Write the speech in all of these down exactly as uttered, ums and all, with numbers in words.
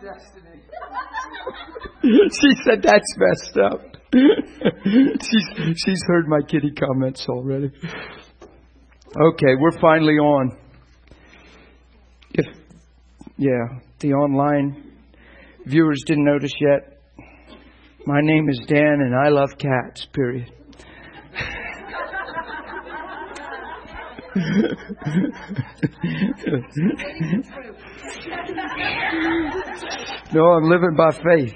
destiny. She said that's messed up. she's she's heard my kitty comments already. Okay, we're finally on. If yeah, the online viewers didn't notice yet, my name is Dan and I love cats, period. No, I'm living by faith.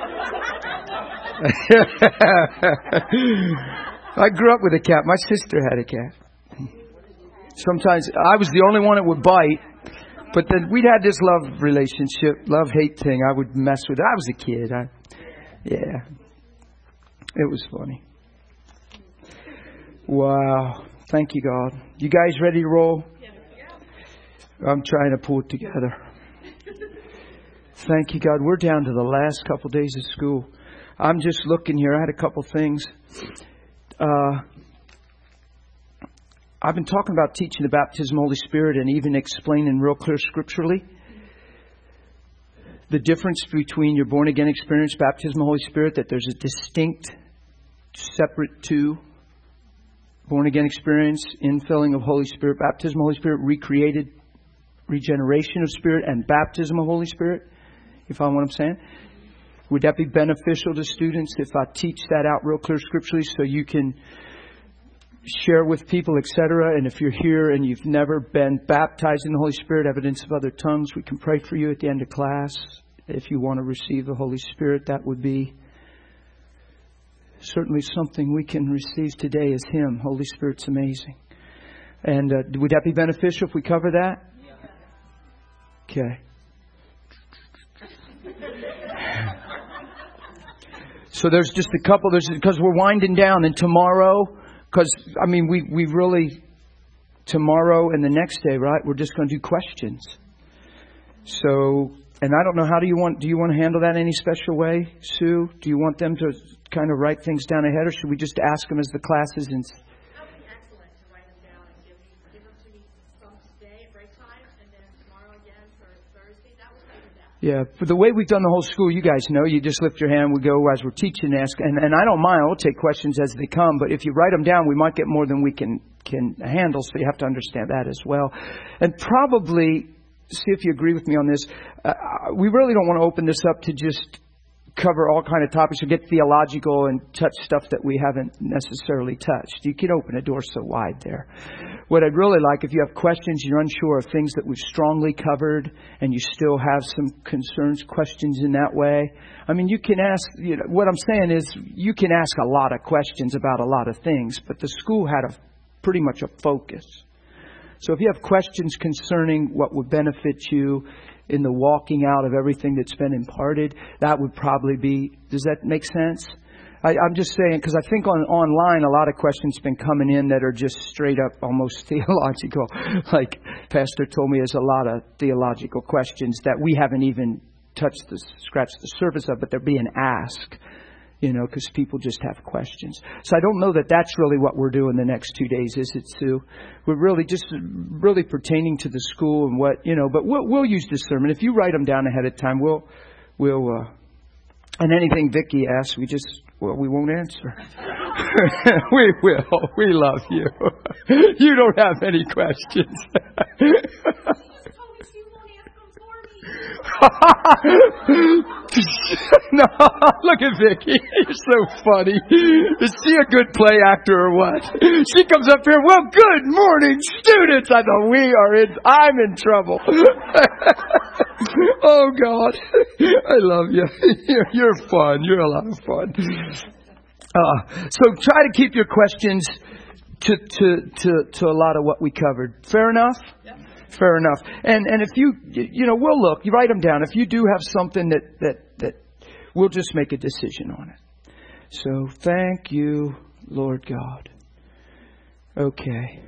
I grew up with a cat. My sister had a cat. Sometimes I was the only one that would bite, but then we'd had this love relationship, love-hate thing. I would mess with it. I was a kid. I, yeah. It was funny. Wow. Thank you, God. You guys ready to roll? I'm trying to pull it together. Thank you, God. We're down to the last couple days of school. I'm just looking here. I had a couple things. Uh, I've been talking about teaching the baptism of the Holy Spirit and even explaining real clear scripturally the difference between your born-again experience, baptism of the Holy Spirit, that there's a distinct, separate two. Born-again experience, infilling of Holy Spirit, baptism of Holy Spirit, recreated, regeneration of Spirit, and baptism of Holy Spirit. You follow what I'm saying? Would that be beneficial to students if I teach that out real clear scripturally so you can share with people, et cetera? And if you're here and you've never been baptized in the Holy Spirit, evidence of other tongues, we can pray for you at the end of class. If you want to receive the Holy Spirit, that would be certainly something we can receive today is Him. Holy Spirit's amazing. And uh, would that be beneficial if we cover that? Okay. So there's just a couple. There's because we're winding down, and tomorrow, because I mean, we we really tomorrow and the next day, right? We're just going to do questions. So, and I don't know, how do you want? Do you want to handle that any special way, Sue? Do you want them to kind of write things down ahead, or should we just ask them as the classes? And that would be excellent to write them down and give, me, give them to me some today at break time, and then tomorrow again for Thursday. That would be that. Yeah, for the way we've done the whole school, you guys know, you just lift your hand, we go as we're teaching, ask, and, and I don't mind, I'll take questions as they come, but if you write them down, we might get more than we can, can handle, so you have to understand that as well. And probably, see if you agree with me on this, uh, we really don't want to open this up to just cover all kind of topics or get theological and touch stuff that we haven't necessarily touched. You can open a door so wide there. What I'd really like, if you have questions, you're unsure of things that we've strongly covered, and you still have some concerns, questions in that way. I mean, you can ask, you know, what I'm saying is you can ask a lot of questions about a lot of things, but the school had a pretty much a focus. So if you have questions concerning what would benefit you in the walking out of everything that's been imparted, that would probably be, does that make sense? I, I'm just saying, because I think on online, a lot of questions have been coming in that are just straight up almost theological. Like Pastor told me, there's a lot of theological questions that we haven't even touched the, scratched the surface of, but they're being asked. You know, because people just have questions. So I don't know that that's really what we're doing the next two days, is it, Sue? We're really just really pertaining to the school and what, you know, but we'll, we'll use discernment. If you write them down ahead of time, we'll, we'll, uh, and anything Vicki asks, we just, well, we won't answer. We will. We love you. You don't have any questions. No, look at Vicki. You're so funny. Is she a good play actor or what? She comes up here, well, good morning, students. I thought, we are in, I'm in trouble. Oh, God. I love you. You're, you're fun. You're a lot of fun. Uh, so try to keep your questions to, to, to, to a lot of what we covered. Fair enough? Yeah. Fair enough. And and if you, you know, we'll look, you write them down. If you do have something that, that, that we'll just make a decision on it. So thank you, Lord God. Okay.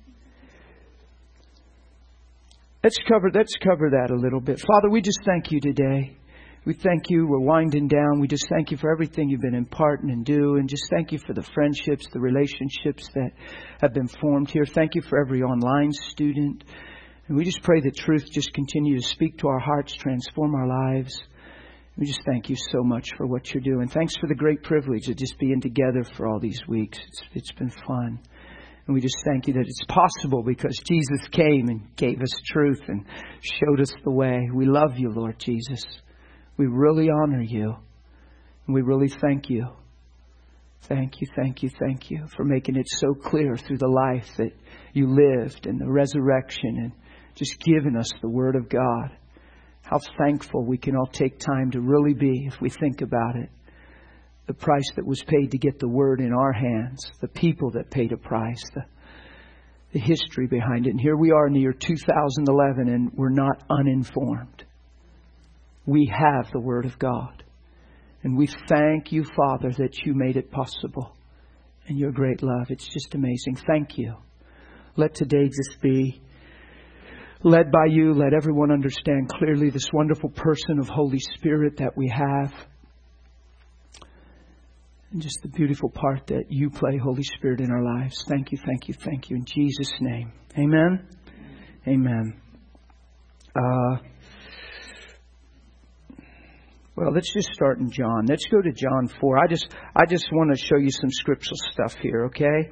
Let's cover, let's cover that a little bit. Father, we just thank you today. We thank you. We're winding down. We just thank you for everything you've been imparting and do. And just thank you for the friendships, the relationships that have been formed here. Thank you for every online student. And we just pray that truth just continue to speak to our hearts, transform our lives. We just thank you so much for what you're doing. Thanks for the great privilege of just being together for all these weeks. It's, it's been fun. And we just thank you that it's possible because Jesus came and gave us truth and showed us the way. We love you, Lord Jesus. We really honor you. And we really thank you. Thank you, thank you, thank you for making it so clear through the life that you lived and the resurrection and just giving us the Word of God. How thankful we can all take time to really be, if we think about it. The price that was paid to get the Word in our hands. The people that paid a price. The, the history behind it. And here we are in the year two thousand eleven and we're not uninformed. We have the Word of God. And we thank you, Father, that you made it possible. And your great love. It's just amazing. Thank you. Let today just be led by you. Let everyone understand clearly this wonderful person of Holy Spirit that we have. And just the beautiful part that you play, Holy Spirit, in our lives. Thank you, thank you, thank you. In Jesus' name. Amen. Amen. Uh, well, let's just start in John. Let's go to John four. I just, I just want to show you some scriptural stuff here, okay?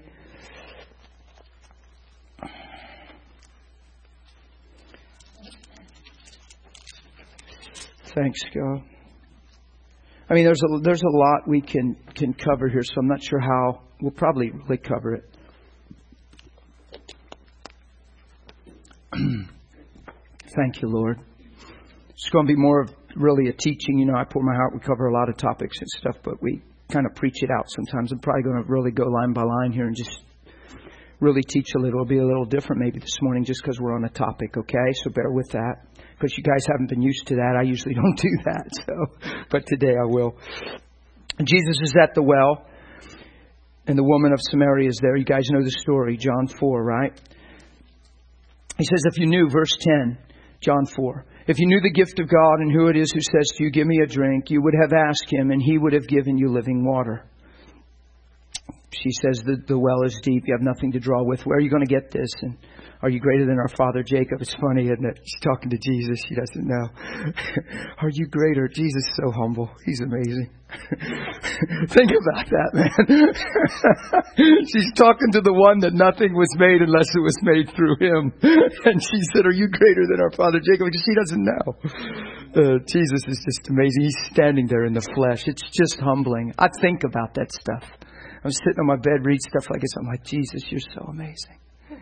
Thanks, God. I mean, there's a there's a lot we can can cover here, so I'm not sure how. We'll probably really cover it. Thank you, Lord. It's going to be more of really a teaching. You know, I pour my heart. We cover a lot of topics and stuff, but we kind of preach it out sometimes. I'm probably going to really go line by line here and just really teach a little. It'll be a little different maybe this morning just because we're on a topic, okay? So bear with that. Because you guys haven't been used to that. I usually don't do that. So, but today I will. Jesus is at the well. And the woman of Samaria is there. You guys know the story. John four, right? He says, if you knew, verse ten, John four. If you knew the gift of God and who it is who says to you, give me a drink, you would have asked him and he would have given you living water. She says, the, the well is deep. You have nothing to draw with. Where are you going to get this? And are you greater than our father Jacob? It's funny, isn't it? She's talking to Jesus. She doesn't know. Are you greater? Jesus is so humble. He's amazing. Think about that, man. She's talking to the one that nothing was made unless it was made through him. And she said, are you greater than our father Jacob? Because she doesn't know. Uh, Jesus is just amazing. He's standing there in the flesh. It's just humbling. I think about that stuff. I'm sitting on my bed, read stuff like this. I'm like, Jesus, you're so amazing.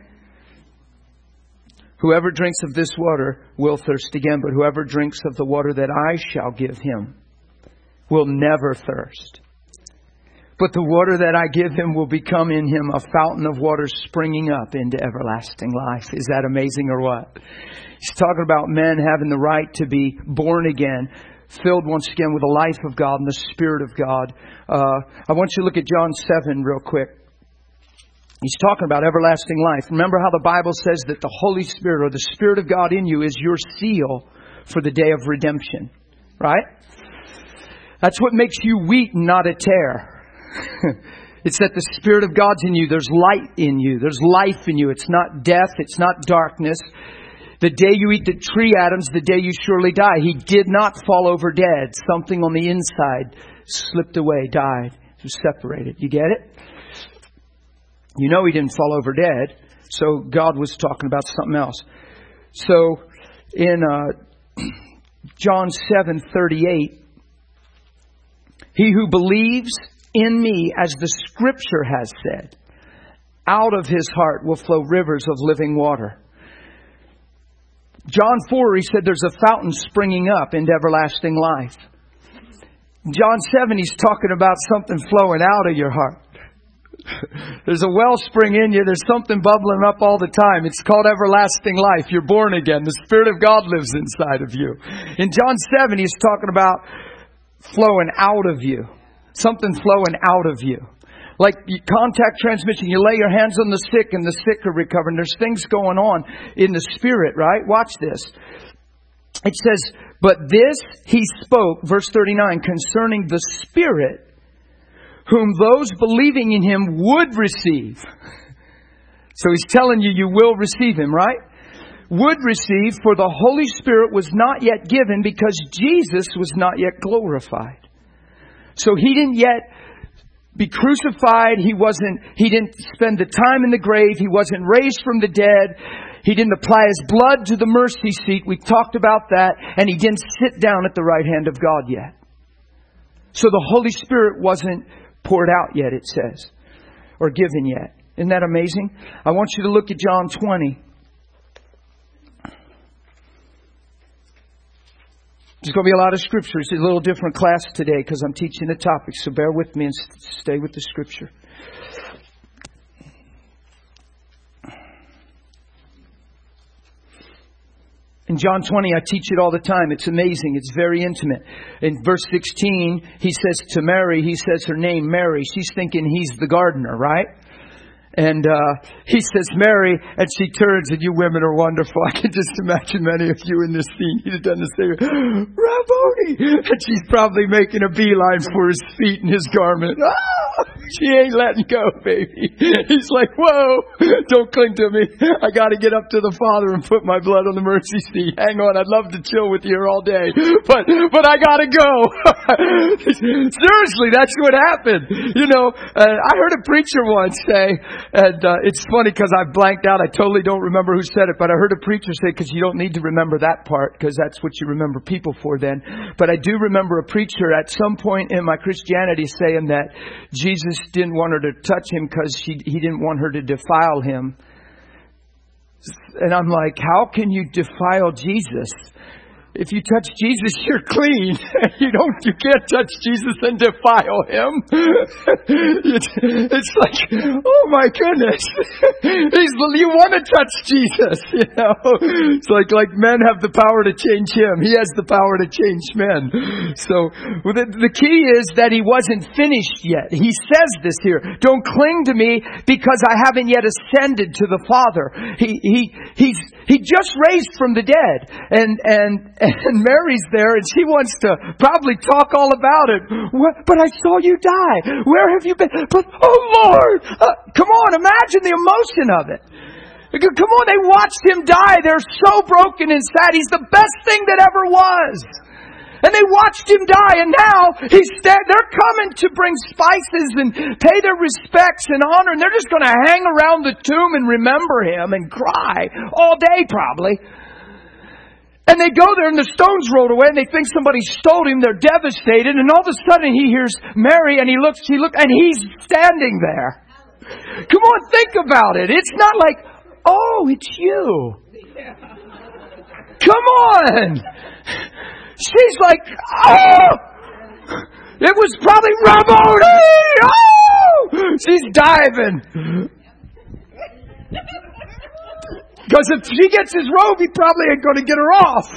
Whoever drinks of this water will thirst again, but whoever drinks of the water that I shall give him will never thirst. But the water that I give him will become in him a fountain of water springing up into everlasting life. Is that amazing or what? He's talking about men having the right to be born again, filled once again with the life of God and the Spirit of God. Uh, I want you to look at John seven real quick. He's talking about everlasting life. Remember how the Bible says that the Holy Spirit or the Spirit of God in you is your seal for the day of redemption. Right? That's what makes you wheat and not a tare. It's that the Spirit of God's in you. There's light in you. There's life in you. It's not death. It's not darkness. The day you eat the tree, Adams, the day you surely die. He did not fall over dead. Something on the inside slipped away, died, was separated. You get it? You know he didn't fall over dead. So God was talking about something else. So in uh, John seven thirty-eight, he who believes in me, as the Scripture has said, out of his heart will flow rivers of living water. John four, he said there's a fountain springing up into everlasting life. John seven, he's talking about something flowing out of your heart. There's a wellspring in you. There's something bubbling up all the time. It's called everlasting life. You're born again. The Spirit of God lives inside of you. In John seven, he's talking about flowing out of you. Something flowing out of you. Like contact transmission. You lay your hands on the sick and the sick are recovering. There's things going on in the Spirit, right? Watch this. It says, but this he spoke, verse thirty-nine, concerning the Spirit, whom those believing in him would receive. So he's telling you, you will receive him, right? would receive, for the Holy Spirit was not yet given because Jesus was not yet glorified. So He didn't yet be crucified. He wasn't, He didn't spend the time in the grave. He wasn't raised from the dead. He didn't apply His blood to the mercy seat. We talked about that. And He didn't sit down at the right hand of God yet. So the Holy Spirit wasn't poured out yet, it says, or given yet. Isn't that amazing? I want you to look at John twenty. There's going to be a lot of scripture. It's a little different class today because I'm teaching the topic. So bear with me and stay with the scripture. In John twenty, I teach it all the time. It's amazing. It's very intimate. In verse sixteen, He says to Mary, He says her name, Mary. She's thinking He's the gardener, right? And uh, He says, Mary, and she turns, and you women are wonderful. I can just imagine many of you in this scene. He'd have done the same. Rabboni! And she's probably making a beeline for His feet and His garment. Ah! She ain't letting go, baby. He's like, whoa, don't cling to me. I got to get up to the Father and put my blood on the mercy seat. Hang on, I'd love to chill with you here all day. But but I got to go. Seriously, that's what happened. You know, uh, I heard a preacher once say, and uh, it's funny because I blanked out. I totally don't remember who said it, but I heard a preacher say, because you don't need to remember that part, because that's what you remember people for then. But I do remember a preacher at some point in my Christianity saying that Jesus didn't want her to touch Him because she he didn't want her to defile Him. And I'm like, how can you defile Jesus? If you touch Jesus, you're clean. You don't, you can't touch Jesus and defile Him. It's, it's like, oh my goodness. He's, you want to touch Jesus, you know. It's like, like men have the power to change Him. He has the power to change men. So the, the key is that He wasn't finished yet. He says this here. Don't cling to me because I haven't yet ascended to the Father. He, he, he's, he just raised from the dead. And, and, And Mary's there and she wants to probably talk all about it. But I saw you die. Where have you been? But, oh Lord! Uh, come on, imagine the emotion of it. Come on, they watched Him die. They're so broken and sad. He's the best thing that ever was. And they watched Him die, and now he's sta- they're coming to bring spices and pay their respects and honor. And they're just going to hang around the tomb and remember Him and cry all day probably. And they go there and the stone's rolled away and they think somebody stole Him. They're devastated. And all of a sudden He hears Mary and he looks, she look, and He's standing there. Come on, think about it. It's not like, oh, it's you. Come on. She's like, oh, it was probably Rabboni. Oh, she's diving. Because if she gets His robe, He probably ain't going to get her off.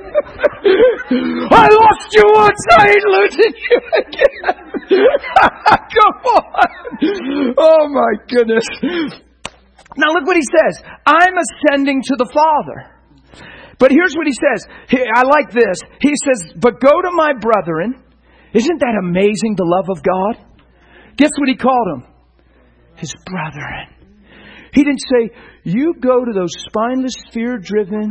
I lost you once, I ain't losing you again. Come on. Oh my goodness. Now look what He says. I'm ascending to the Father. But here's what He says. I like this. He says, but go to my brethren. Isn't that amazing, the love of God? Guess what He called them? His brethren. He didn't say, you go to those spineless, fear-driven.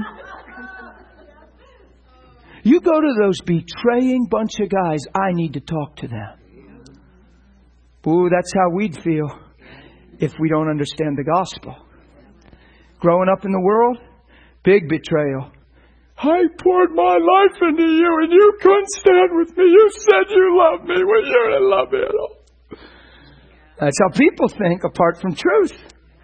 You go to those betraying bunch of guys. I need to talk to them. Ooh, that's how we'd feel if we don't understand the gospel. Growing up in the world, big betrayal. I poured my life into you and you couldn't stand with me. You said you loved me when you didn't love me at all. That's how people think apart from truth.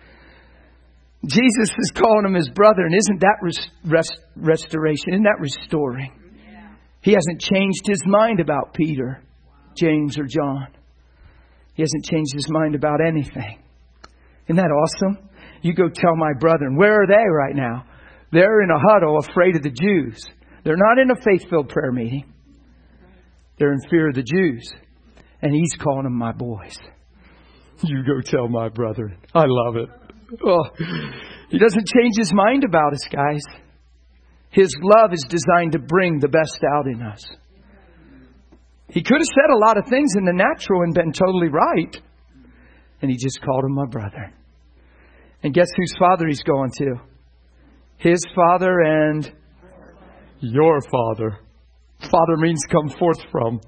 Jesus is calling him His brother, and isn't that res- rest- restoration? Isn't that restoring? Yeah. He hasn't changed His mind about Peter, James, or John. He hasn't changed His mind about anything. Isn't that awesome? You go tell my brethren. Where are they right now? They're in a huddle afraid of the Jews. They're not in a faith-filled prayer meeting. They're in fear of the Jews. And He's calling them my boys. You go tell my brethren. I love it. Oh, He doesn't change His mind about us, guys. His love is designed to bring the best out in us. He could have said a lot of things in the natural and been totally right. And He just called him my brother. And guess whose father He's going to? His Father and your Father. Father means come forth from.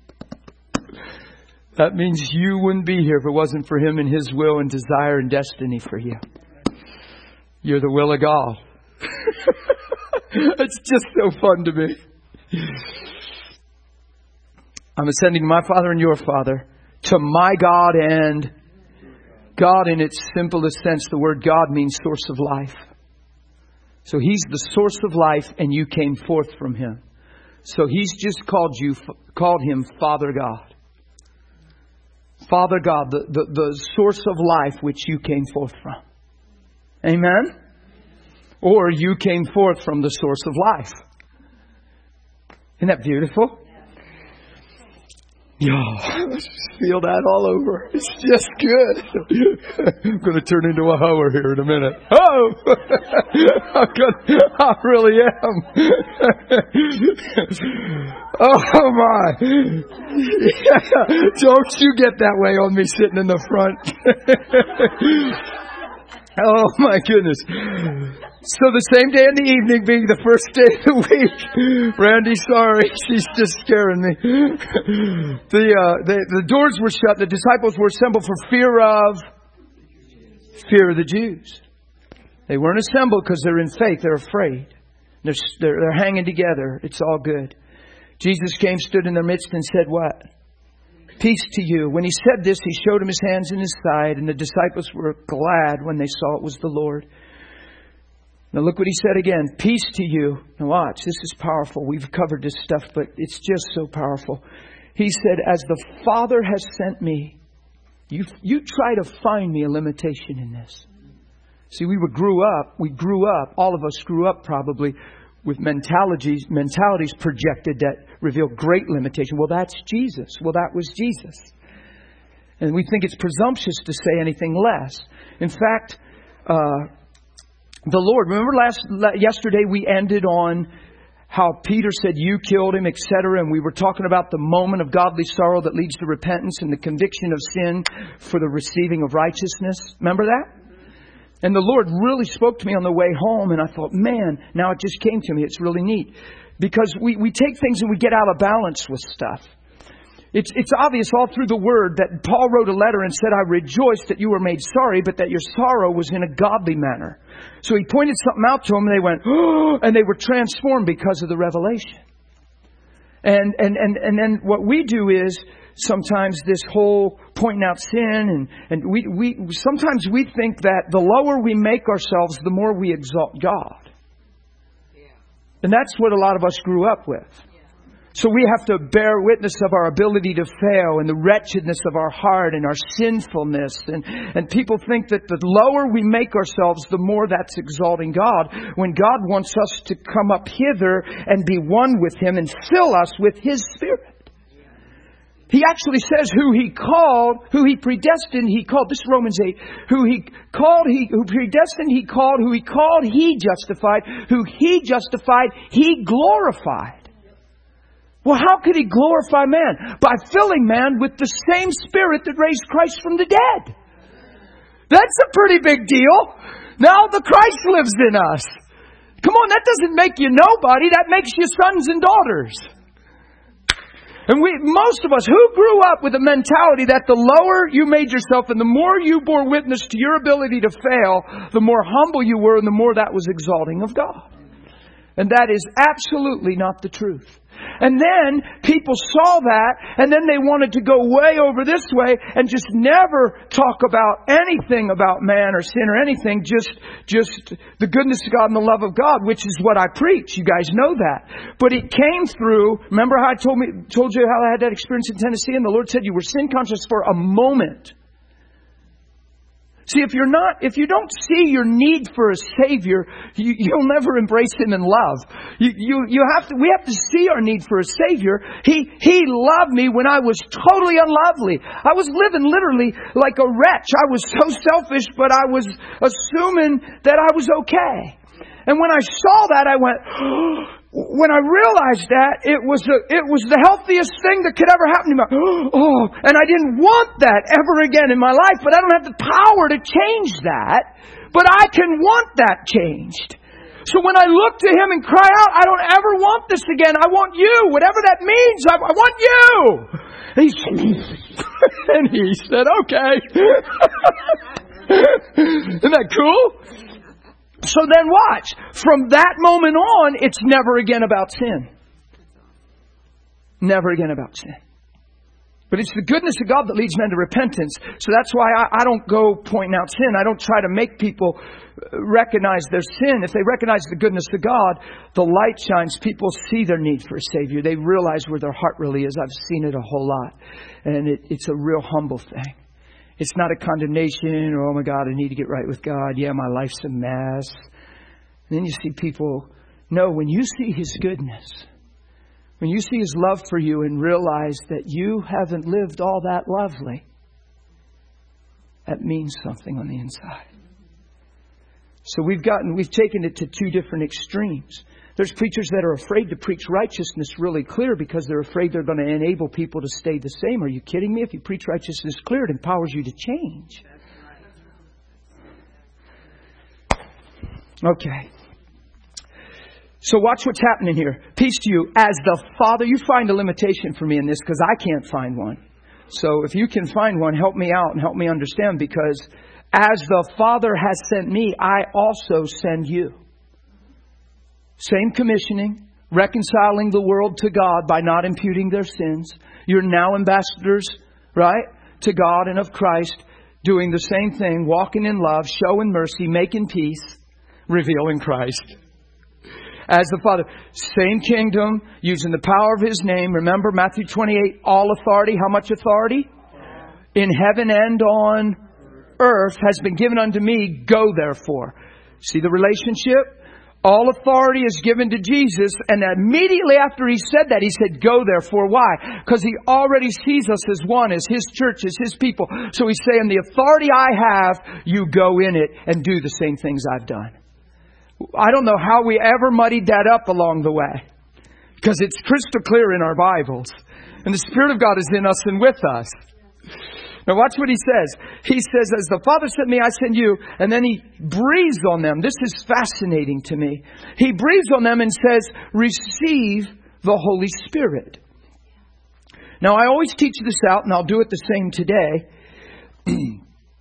That means you wouldn't be here if it wasn't for Him and His will and desire and destiny for you. You're the will of God. It's just so fun to me. I'm ascending to my Father and your Father, to my God and God in its simplest sense. The word God means source of life. So He's the source of life and you came forth from Him. So He's just called you, called Him Father God. Father God, the, the, the source of life which you came forth from. Amen? Or you came forth from the source of life. Isn't that beautiful? Yeah, let's just feel that all over. It's just good. I'm going to turn into a hoer here in a minute. Oh! I'm gonna, I really am. Oh my. Yeah, don't you get that way on me sitting in the front. Oh my goodness. So the same day in the evening being the first day of the week. Randy, sorry. She's just scaring me. The, uh, the, the doors were shut. The disciples were assembled for fear of, fear of the Jews. They weren't assembled because they're in faith. They're afraid. They're, they're, they're hanging together. It's all good. Jesus came, stood in their midst and said what? Peace to you. When He said this, He showed them His hands and His side, and the disciples were glad when they saw it was the Lord. Now look what He said again. Peace to you. Now watch. This is powerful. We've covered this stuff, but it's just so powerful. He said, as the Father has sent me, you, you try to find me a limitation in this. See, we were grew up, we grew up, all of us grew up probably with mentalities, mentalities projected that reveal great limitation. Well, that's Jesus. Well, that was Jesus. And we think it's presumptuous to say anything less. In fact, uh, the Lord, remember last, yesterday we ended on how Peter said, you killed him, et cetera. And we were talking about the moment of godly sorrow that leads to repentance and the conviction of sin for the receiving of righteousness. Remember that? And the Lord really spoke to me on the way home. And I thought, man, now it just came to me. It's really neat. Because we, we take things and we get out of balance with stuff. It's, it's obvious all through the Word that Paul wrote a letter and said, I rejoice that you were made sorry, but that your sorrow was in a godly manner. So he pointed something out to them and they went, oh, and they were transformed because of the revelation. And, and, and, and then what we do is sometimes this whole pointing out sin and, and we, we, sometimes we think that the lower we make ourselves, the more we exalt God. Yeah. And that's what a lot of us grew up with. So we have to bear witness of our ability to fail and the wretchedness of our heart and our sinfulness. And, and people think that the lower we make ourselves, the more that's exalting God. When God wants us to come up hither and be one with Him and fill us with His Spirit. He actually says who He called, who He predestined, He called. This is Romans eight. Who He called, He who predestined, He called. Who He called, He justified. Who He justified, He glorified. Well, how could He glorify man? By filling man with the same Spirit that raised Christ from the dead. That's a pretty big deal. Now the Christ lives in us. Come on, that doesn't make you nobody. That makes you sons and daughters. And we, most of us who grew up with a mentality that the lower you made yourself and the more you bore witness to your ability to fail, the more humble you were and the more that was exalting of God. And that is absolutely not the truth. And then people saw that and then they wanted to go way over this way and just never talk about anything about man or sin or anything. Just, just the goodness of God and the love of God, which is what I preach. You guys know that. But it came through, remember how I told me, told you how I had that experience in Tennessee and the Lord said you were sin conscious for a moment. See, if you're not, if you don't see your need for a Savior, you, you'll never embrace Him in love. You, you, you have to, we have to see our need for a Savior. He, He loved me when I was totally unlovely. I was living literally like a wretch. I was so selfish, but I was assuming that I was okay. And when I saw that, I went, oh, when I realized that, it was the, it was the healthiest thing that could ever happen to me. Oh, and I didn't want that ever again in my life, but I don't have the power to change that. But I can want that changed. So when I look to Him and cry out, I don't ever want this again. I want You. Whatever that means, I, I want You. And he, and he said, okay. Isn't that cool? So then watch. From that moment on, it's never again about sin. Never again about sin. But it's the goodness of God that leads men to repentance. So that's why I, I don't go pointing out sin. I don't try to make people recognize their sin. If they recognize the goodness of God, the light shines. People see their need for a Savior. They realize where their heart really is. I've seen it a whole lot. And it, it's a real humble thing. It's not a condemnation or, oh my God, I need to get right with God. Yeah, my life's a mess. And then you see people, no, when you see His goodness, when you see His love for you and realize that you haven't lived all that lovely, that means something on the inside. So we've gotten, we've taken it to two different extremes. There's preachers that are afraid to preach righteousness really clear because they're afraid they're going to enable people to stay the same. Are you kidding me? If you preach righteousness clear, it empowers you to change. Okay. So watch what's happening here. Peace to you. As the Father, you find a limitation for me in this because I can't find one. So if you can find one, help me out and help me understand, because as the Father has sent me, I also send you. Same commissioning, reconciling the world to God by not imputing their sins. You're now ambassadors, right, to God and of Christ, doing the same thing, walking in love, showing mercy, making peace, revealing Christ. As the Father, same kingdom, using the power of His name. Remember Matthew twenty-eight, all authority. How much authority? In heaven and on earth has been given unto me. Go therefore. See the relationship? All authority is given to Jesus. And immediately after He said that, He said, go therefore. Why? Because He already sees us as one, as His church, as His people. So He's saying, the authority I have, you go in it and do the same things I've done. I don't know how we ever muddied that up along the way, because it's crystal clear in our Bibles. And the Spirit of God is in us and with us. Now watch what He says. He says, as the Father sent me, I send you. And then He breathes on them. This is fascinating to me. He breathes on them and says, receive the Holy Spirit. Now I always teach this out, and I'll do it the same today.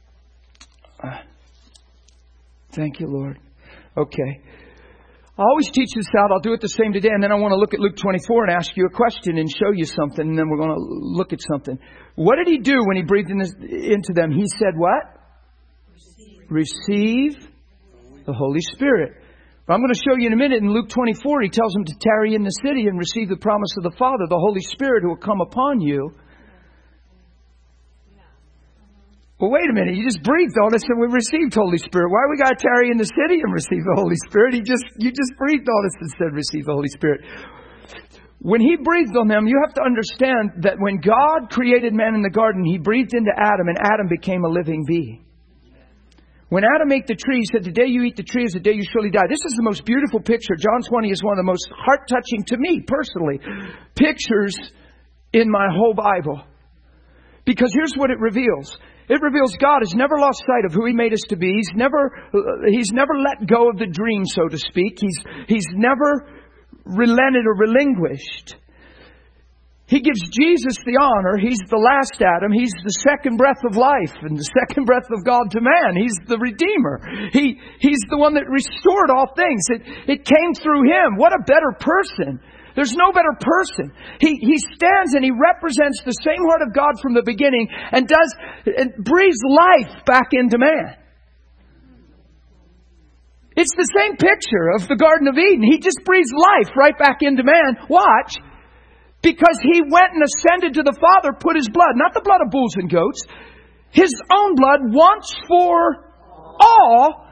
Thank you, Lord. Okay. I always teach this out. I'll do it the same today. And then I want to look at Luke twenty-four and ask you a question and show you something. And then we're going to look at something. What did He do when He breathed in this, into them? He said what? Receive. Receive the Holy Spirit. But I'm going to show you in a minute. In Luke twenty-four, He tells them to tarry in the city and receive the promise of the Father, the Holy Spirit who will come upon you. Well, wait a minute. You just breathed on us and we received Holy Spirit. Why we got to tarry in the city and receive the Holy Spirit? He just, you just breathed on us and said, receive the Holy Spirit. When He breathed on them, you have to understand that when God created man in the garden, He breathed into Adam and Adam became a living being. When Adam ate the tree, He said, the day you eat the tree is the day you surely die. This is the most beautiful picture. John twenty is one of the most heart-touching to me personally pictures in my whole Bible. Because here's what it reveals. It reveals God has never lost sight of who He made us to be. He's never, uh, He's never let go of the dream, so to speak. He's, He's never relented or relinquished. He gives Jesus the honor. He's the last Adam. He's the second breath of life and the second breath of God to man. He's the Redeemer. He, He's the one that restored all things. It, it came through Him. What a better person. There's no better person. He, he stands and He represents the same heart of God from the beginning and does, and breathes life back into man. It's the same picture of the Garden of Eden. He just breathes life right back into man. Watch. Because He went and ascended to the Father, put His blood, not the blood of bulls and goats, His own blood once for all.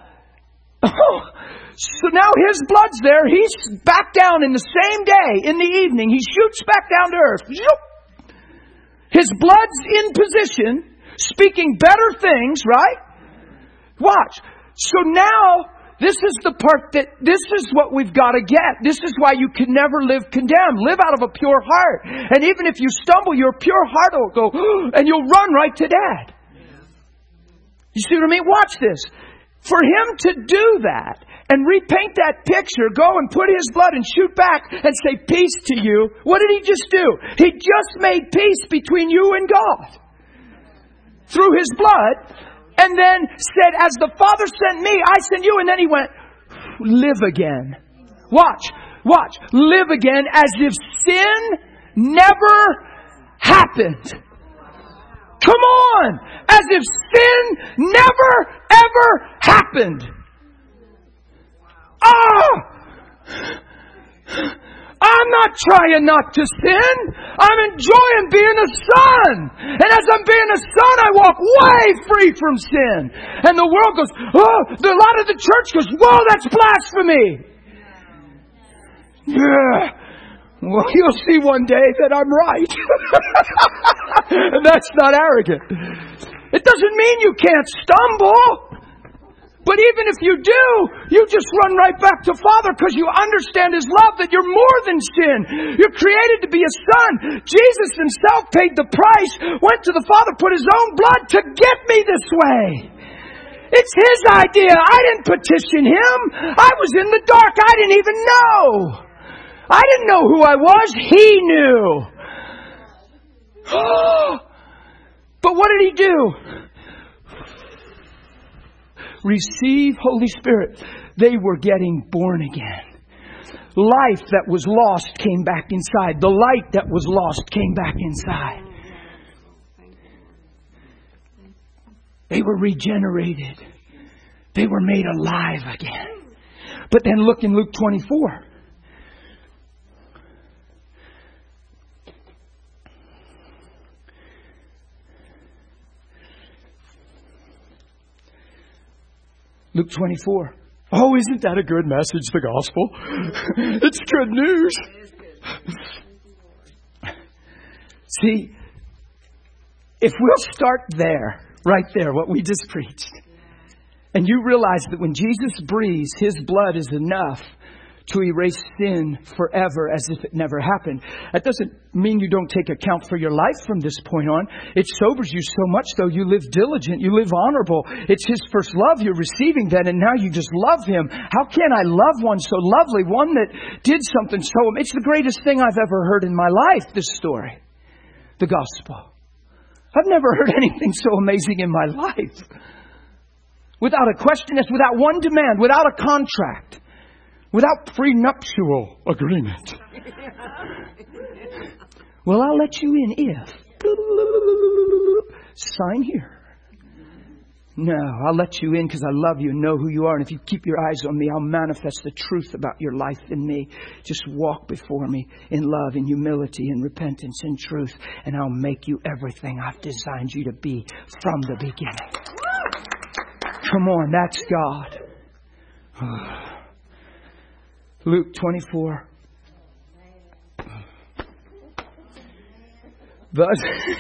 So now His blood's there. He's back down in the same day, in the evening. He shoots back down to earth. His blood's in position, speaking better things, right? Watch. So now, this is the part that, this is what we've got to get. This is why you can never live condemned. Live out of a pure heart. And even if you stumble, your pure heart will go, and you'll run right to Dad. You see what I mean? Watch this. For Him to do that and repaint that picture, go and put His blood and shoot back and say peace to you, what did He just do? He just made peace between you and God through His blood, and then said, as the Father sent me, I send you. And then He went, live again. Watch, watch. Live again as if sin never happened. Come on! As if sin never, ever happened. Ah! I'm not trying not to sin. I'm enjoying being a son. And as I'm being a son, I walk way free from sin. And the world goes, oh, the, a lot of the church goes, whoa, that's blasphemy. Yeah. Well, you'll see one day that I'm right. And that's not arrogant. It doesn't mean you can't stumble. But even if you do, you just run right back to Father because you understand His love, that you're more than sin. You're created to be a son. Jesus Himself paid the price, went to the Father, put His own blood to get me this way. It's His idea. I didn't petition Him. I was in the dark. I didn't even know. I didn't know who I was. He knew. But what did He do? Receive Holy Spirit. They were getting born again. Life that was lost came back inside. The light that was lost came back inside. They were regenerated. They were made alive again. But then look in Luke twenty-four. Luke twenty-four. Oh, isn't that a good message, the gospel? It's good news. See, if we'll start there, right there, what we just preached, and you realize that when Jesus breathes, His blood is enough to erase sin forever as if it never happened. That doesn't mean you don't take account for your life from this point on. It sobers you so much, though. You live diligent. You live honorable. It's His first love. You're receiving that, and now you just love Him. How can I love one so lovely? One that did something so... It's the greatest thing I've ever heard in my life, this story. The gospel. I've never heard anything so amazing in my life. Without a question, it's without one demand, without a contract. Without prenuptial agreement. Well, I'll let you in if. Sign here. No, I'll let you in because I love you and know who you are. And if you keep your eyes on me, I'll manifest the truth about your life in me. Just walk before me in love, in humility, in repentance, in truth. And I'll make you everything I've designed you to be from the beginning. Come on, that's God. Luke twenty-four. Thus,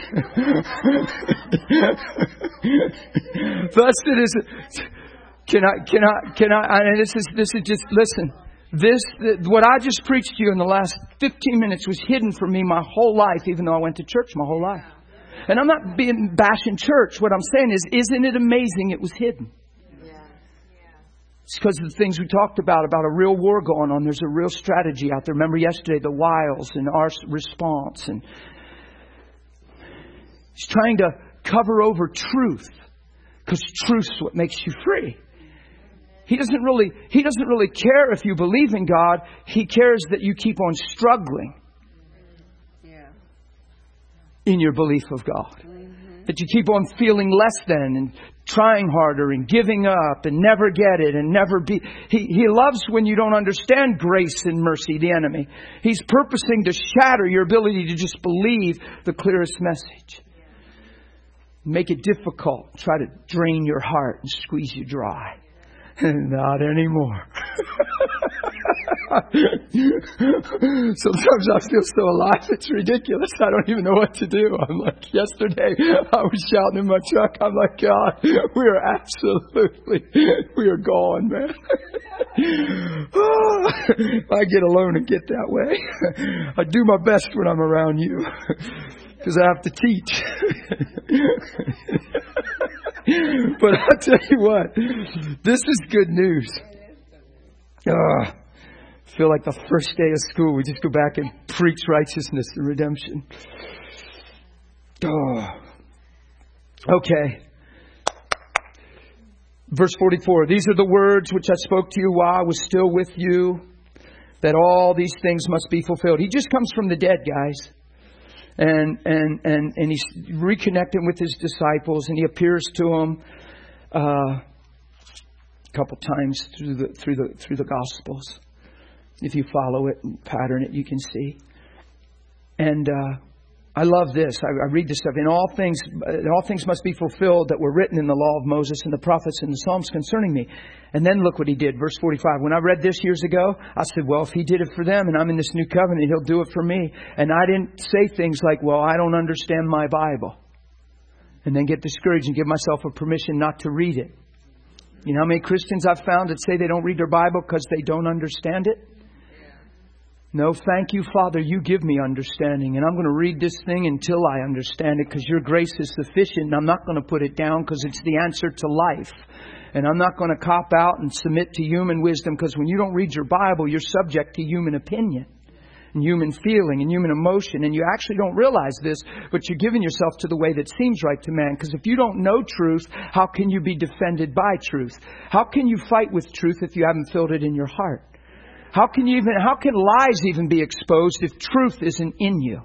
thus it is. Can I? Can I? Can I? And this is. This is just. Listen. This. What I just preached to you in the last fifteen minutes was hidden from me my whole life, even though I went to church my whole life. And I'm not being bashing church. What I'm saying is, isn't it amazing? It was hidden. It's because of the things we talked about, about a real war going on. There's a real strategy out there. Remember yesterday, the wiles and our response. And He's trying to cover over truth. Because truth's what makes you free. He doesn't really, He doesn't really care if you believe in God. He cares that you keep on struggling. Yeah. In your belief of God. Mm-hmm. That you keep on feeling less than and trying harder and giving up and never get it and never be. He, he loves when you don't understand grace and mercy, the enemy. He's purposing to shatter your ability to just believe the clearest message. Make it difficult. Try to drain your heart and squeeze you dry. Not anymore. Sometimes I feel so alive, it's ridiculous. I don't even know what to do. I'm like, yesterday I was shouting in my truck. I'm like, God, we are absolutely, we are gone, man. Oh, I get alone and get that way. I do my best when I'm around you because I have to teach. But I'll tell you what, this is good news. Ugh. I feel like the first day of school, we just go back and preach righteousness and redemption. Oh. Okay. Verse forty-four, these are the words which I spoke to you while I was still with you, that all these things must be fulfilled. He just comes from the dead, guys. And and and, and he's reconnecting with his disciples, and he appears to them uh, a couple times through the through the through the Gospels. If you follow it and pattern it, you can see. And uh, I love this. I, I read this stuff. In all things, all things must be fulfilled that were written in the law of Moses and the prophets and the Psalms concerning me. And then look what he did. Verse forty-five. When I read this years ago, I said, well, if he did it for them and I'm in this new covenant, he'll do it for me. And I didn't say things like, well, I don't understand my Bible. And then get discouraged and give myself a permission not to read it. You know how many Christians I've found that say they don't read their Bible because they don't understand it? No, thank you, Father, you give me understanding. And I'm going to read this thing until I understand it because your grace is sufficient. And I'm not going to put it down because it's the answer to life. And I'm not going to cop out and submit to human wisdom because when you don't read your Bible, you're subject to human opinion and human feeling and human emotion. And you actually don't realize this, but you're giving yourself to the way that seems right to man. Because if you don't know truth, how can you be defended by truth? How can you fight with truth if you haven't filled it in your heart? How can you even, how can lies even be exposed if truth isn't in you?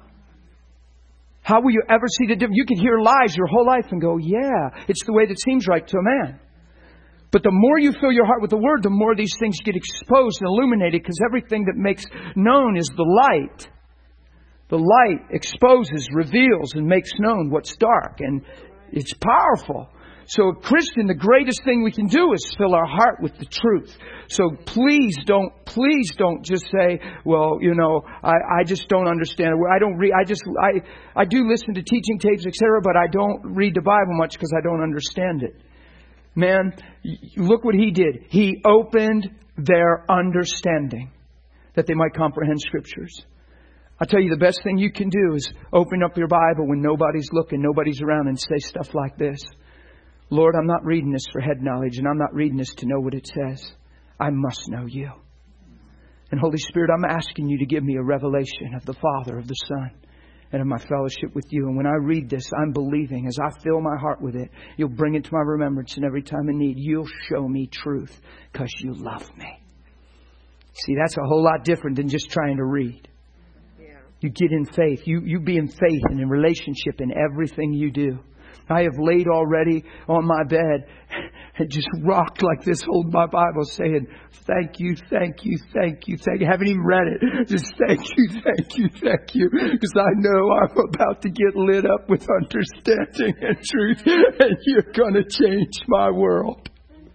How will you ever see the difference? You can hear lies your whole life and go, yeah, it's the way that seems right to a man. But the more you fill your heart with the Word, the more these things get exposed and illuminated because everything that makes known is the light. The light exposes, reveals, and makes known what's dark. And it's powerful. So a Christian, the greatest thing we can do is fill our heart with the truth. So please don't, please don't just say, well, you know, I, I just don't understand. I don't read, I just, I, I do listen to teaching tapes, et cetera, but I don't read the Bible much because I don't understand it. Man, look what he did. He opened their understanding that they might comprehend Scriptures. I tell you, the best thing you can do is open up your Bible when nobody's looking, nobody's around, and say stuff like this. Lord, I'm not reading this for head knowledge, and I'm not reading this to know what it says. I must know you. And Holy Spirit, I'm asking you to give me a revelation of the Father, of the Son, and of my fellowship with you. And when I read this, I'm believing as I fill my heart with it, you'll bring it to my remembrance, and every time in need, you'll show me truth because you love me. See, that's a whole lot different than just trying to read. Yeah. You get in faith. You, you be in faith and in relationship in everything you do. I have laid already on my bed and just rocked like this, holding my Bible, saying, thank you, thank you, thank you, thank you. I haven't even read it. Just thank you, thank you, thank you. Because I know I'm about to get lit up with understanding and truth. And you're going to change my world.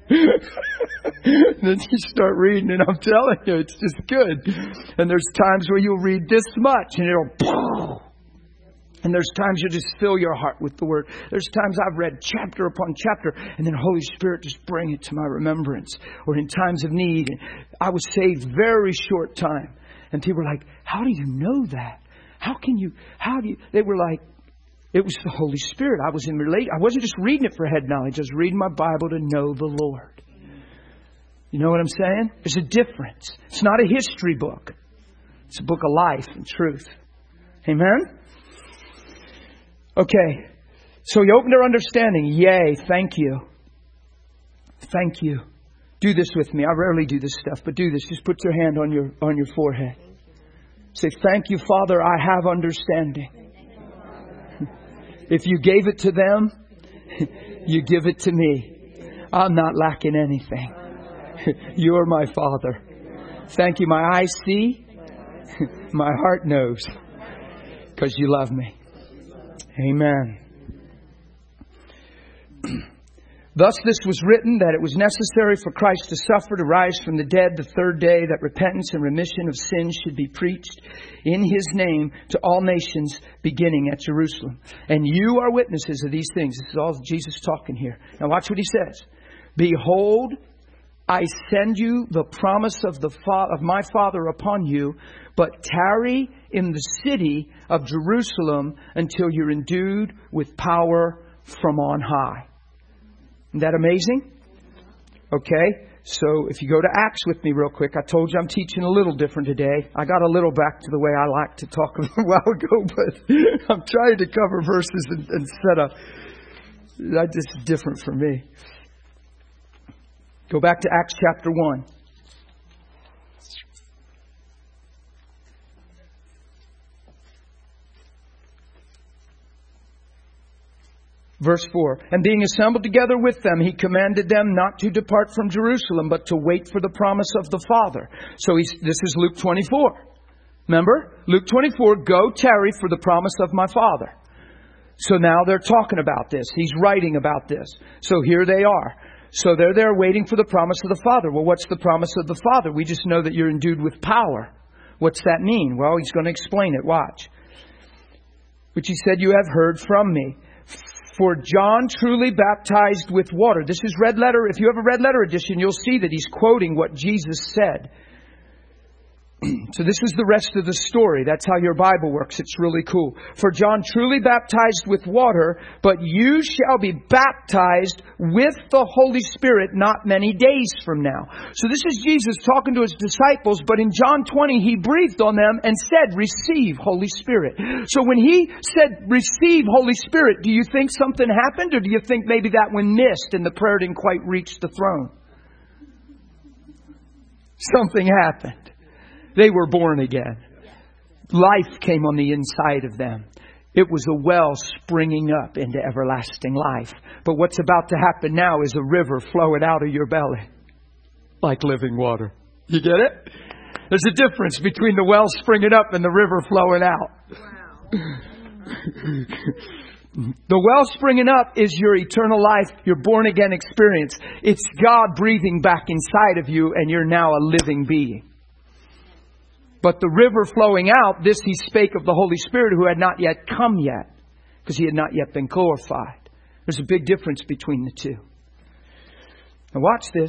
And then you start reading, and I'm telling you, it's just good. And there's times where you'll read this much, and it'll... And there's times you just fill your heart with the Word. There's times I've read chapter upon chapter, and then Holy Spirit just bring it to my remembrance. Or in times of need. And I was saved very short time. And people were like, how do you know that? How can you, how do you, they were like, it was the Holy Spirit. I was in relate. I wasn't just reading it for head knowledge. I was reading my Bible to know the Lord. You know what I'm saying? There's a difference. It's not a history book. It's a book of life and truth. Amen? Okay, so you open their understanding. Yay, thank you. Thank you. Do this with me. I rarely do this stuff, but do this. Just put your hand on your on your forehead. Say, thank you, Father, I have understanding. If you gave it to them, you give it to me. I'm not lacking anything. You're my Father. Thank you. My eyes see. My heart knows. Because you love me. Amen. Thus this was written, that it was necessary for Christ to suffer, to rise from the dead the third day, that repentance and remission of sins should be preached in His name to all nations, beginning at Jerusalem. And you are witnesses of these things. This is all Jesus talking here. Now watch what He says. Behold, I send you the promise of the fa- of my Father upon you, but tarry in the city of Jerusalem until you're endued with power from on high. Isn't that amazing? Okay, so if you go to Acts with me real quick, I told you I'm teaching a little different today. I got a little back to the way I like to talk a little while ago, but I'm trying to cover verses and, and set up. That just is different for me. Go back to Acts chapter one. Verse four, and being assembled together with them, He commanded them not to depart from Jerusalem, but to wait for the promise of the Father. So he's, this is Luke twenty-four. Remember? Luke twenty-four, go tarry for the promise of my Father. So now they're talking about this. He's writing about this. So here they are. So they're there waiting for the promise of the Father. Well, what's the promise of the Father? We just know that you're endued with power. What's that mean? Well, He's going to explain it. Watch. Which He said, you have heard from me. For John truly baptized with water. This is red letter. If you have a red letter edition, you'll see that he's quoting what Jesus said. So this is the rest of the story. That's how your Bible works. It's really cool. For John truly baptized with water, but you shall be baptized with the Holy Spirit not many days from now. So this is Jesus talking to His disciples, but in John twenty, He breathed on them and said, receive Holy Spirit. So when He said, receive Holy Spirit, do you think something happened? Or do you think maybe that one missed and the prayer didn't quite reach the throne? Something happened. They were born again. Life came on the inside of them. It was a well springing up into everlasting life. But what's about to happen now is a river flowing out of your belly like living water. You get it? There's a difference between the well springing up and the river flowing out. Wow. The well springing up is your eternal life, your born again experience. It's God breathing back inside of you and you're now a living being. But the river flowing out, this He spake of the Holy Spirit who had not yet come yet, because He had not yet been glorified. There's a big difference between the two. Now watch this.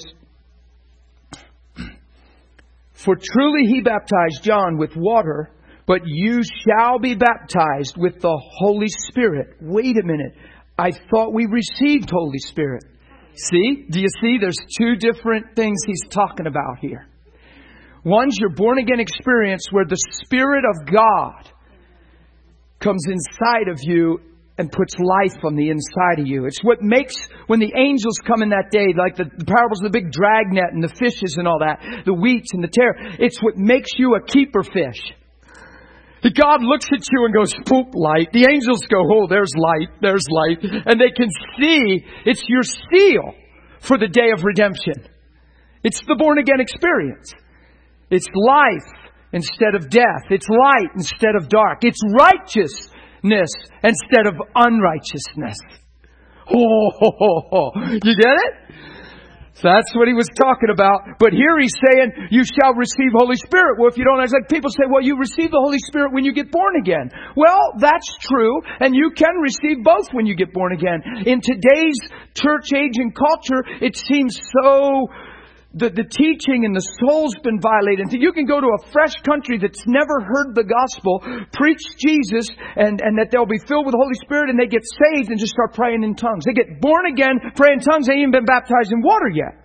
For truly He baptized John with water, but you shall be baptized with the Holy Spirit. Wait a minute. I thought we received Holy Spirit. See? Do you see? There's two different things He's talking about here. One's your born again experience where the Spirit of God comes inside of you and puts life on the inside of you. It's what makes, when the angels come in that day, like the, the parables of the big dragnet and the fishes and all that, the wheats and the tare, it's what makes you a keeper fish. God looks at you and goes, poop, light. The angels go, oh, there's light, there's light. And they can see it's your seal for the day of redemption. It's the born again experience. It's life instead of death. It's light instead of dark. It's righteousness instead of unrighteousness. Oh, ho, ho, ho. You get it? So that's what He was talking about. But here He's saying, you shall receive Holy Spirit. Well, if you don't, it's like people say, well, you receive the Holy Spirit when you get born again. Well, that's true. And you can receive both when you get born again. In today's church age and culture, it seems so... The, the teaching and the soul's been violated. You can go to a fresh country that's never heard the gospel, preach Jesus, and, and that they'll be filled with the Holy Spirit, and they get saved and just start praying in tongues. They get born again, pray in tongues, they ain't even been baptized in water yet.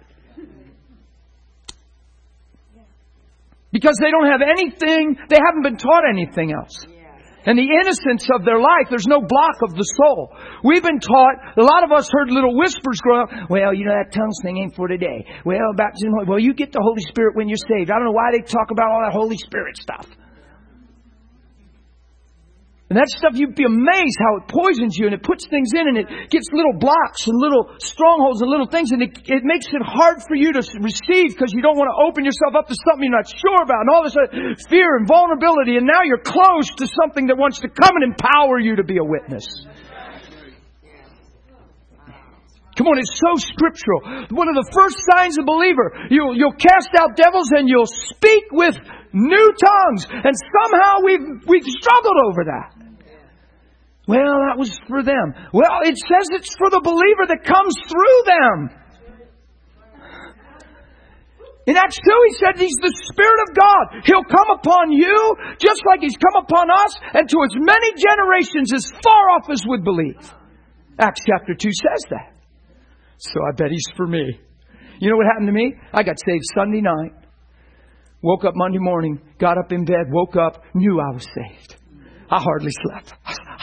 Because they don't have anything, they haven't been taught anything else. And the innocence of their life, there's no block of the soul. We've been taught, a lot of us heard little whispers growing up. Well, you know, that tongues thing ain't for today. Well, baptism, well, you get the Holy Spirit when you're saved. I don't know why they talk about all that Holy Spirit stuff. And that stuff, you'd be amazed how it poisons you and it puts things in and it gets little blocks and little strongholds and little things. And it, it makes it hard for you to receive because you don't want to open yourself up to something you're not sure about. And all this uh, fear and vulnerability. And now you're closed to something that wants to come and empower you to be a witness. Come on, it's so scriptural. One of the first signs of a believer, you'll, you'll cast out devils and you'll speak with new tongues. And somehow we've, we've struggled over that. Well, that was for them. Well, it says it's for the believer that comes through them. In Acts two, He said He's the Spirit of God. He'll come upon you just like He's come upon us and to as many generations as far off as would believe. Acts chapter two says that. So I bet He's for me. You know what happened to me? I got saved Sunday night. Woke up Monday morning, got up in bed, woke up, knew I was saved. I hardly slept.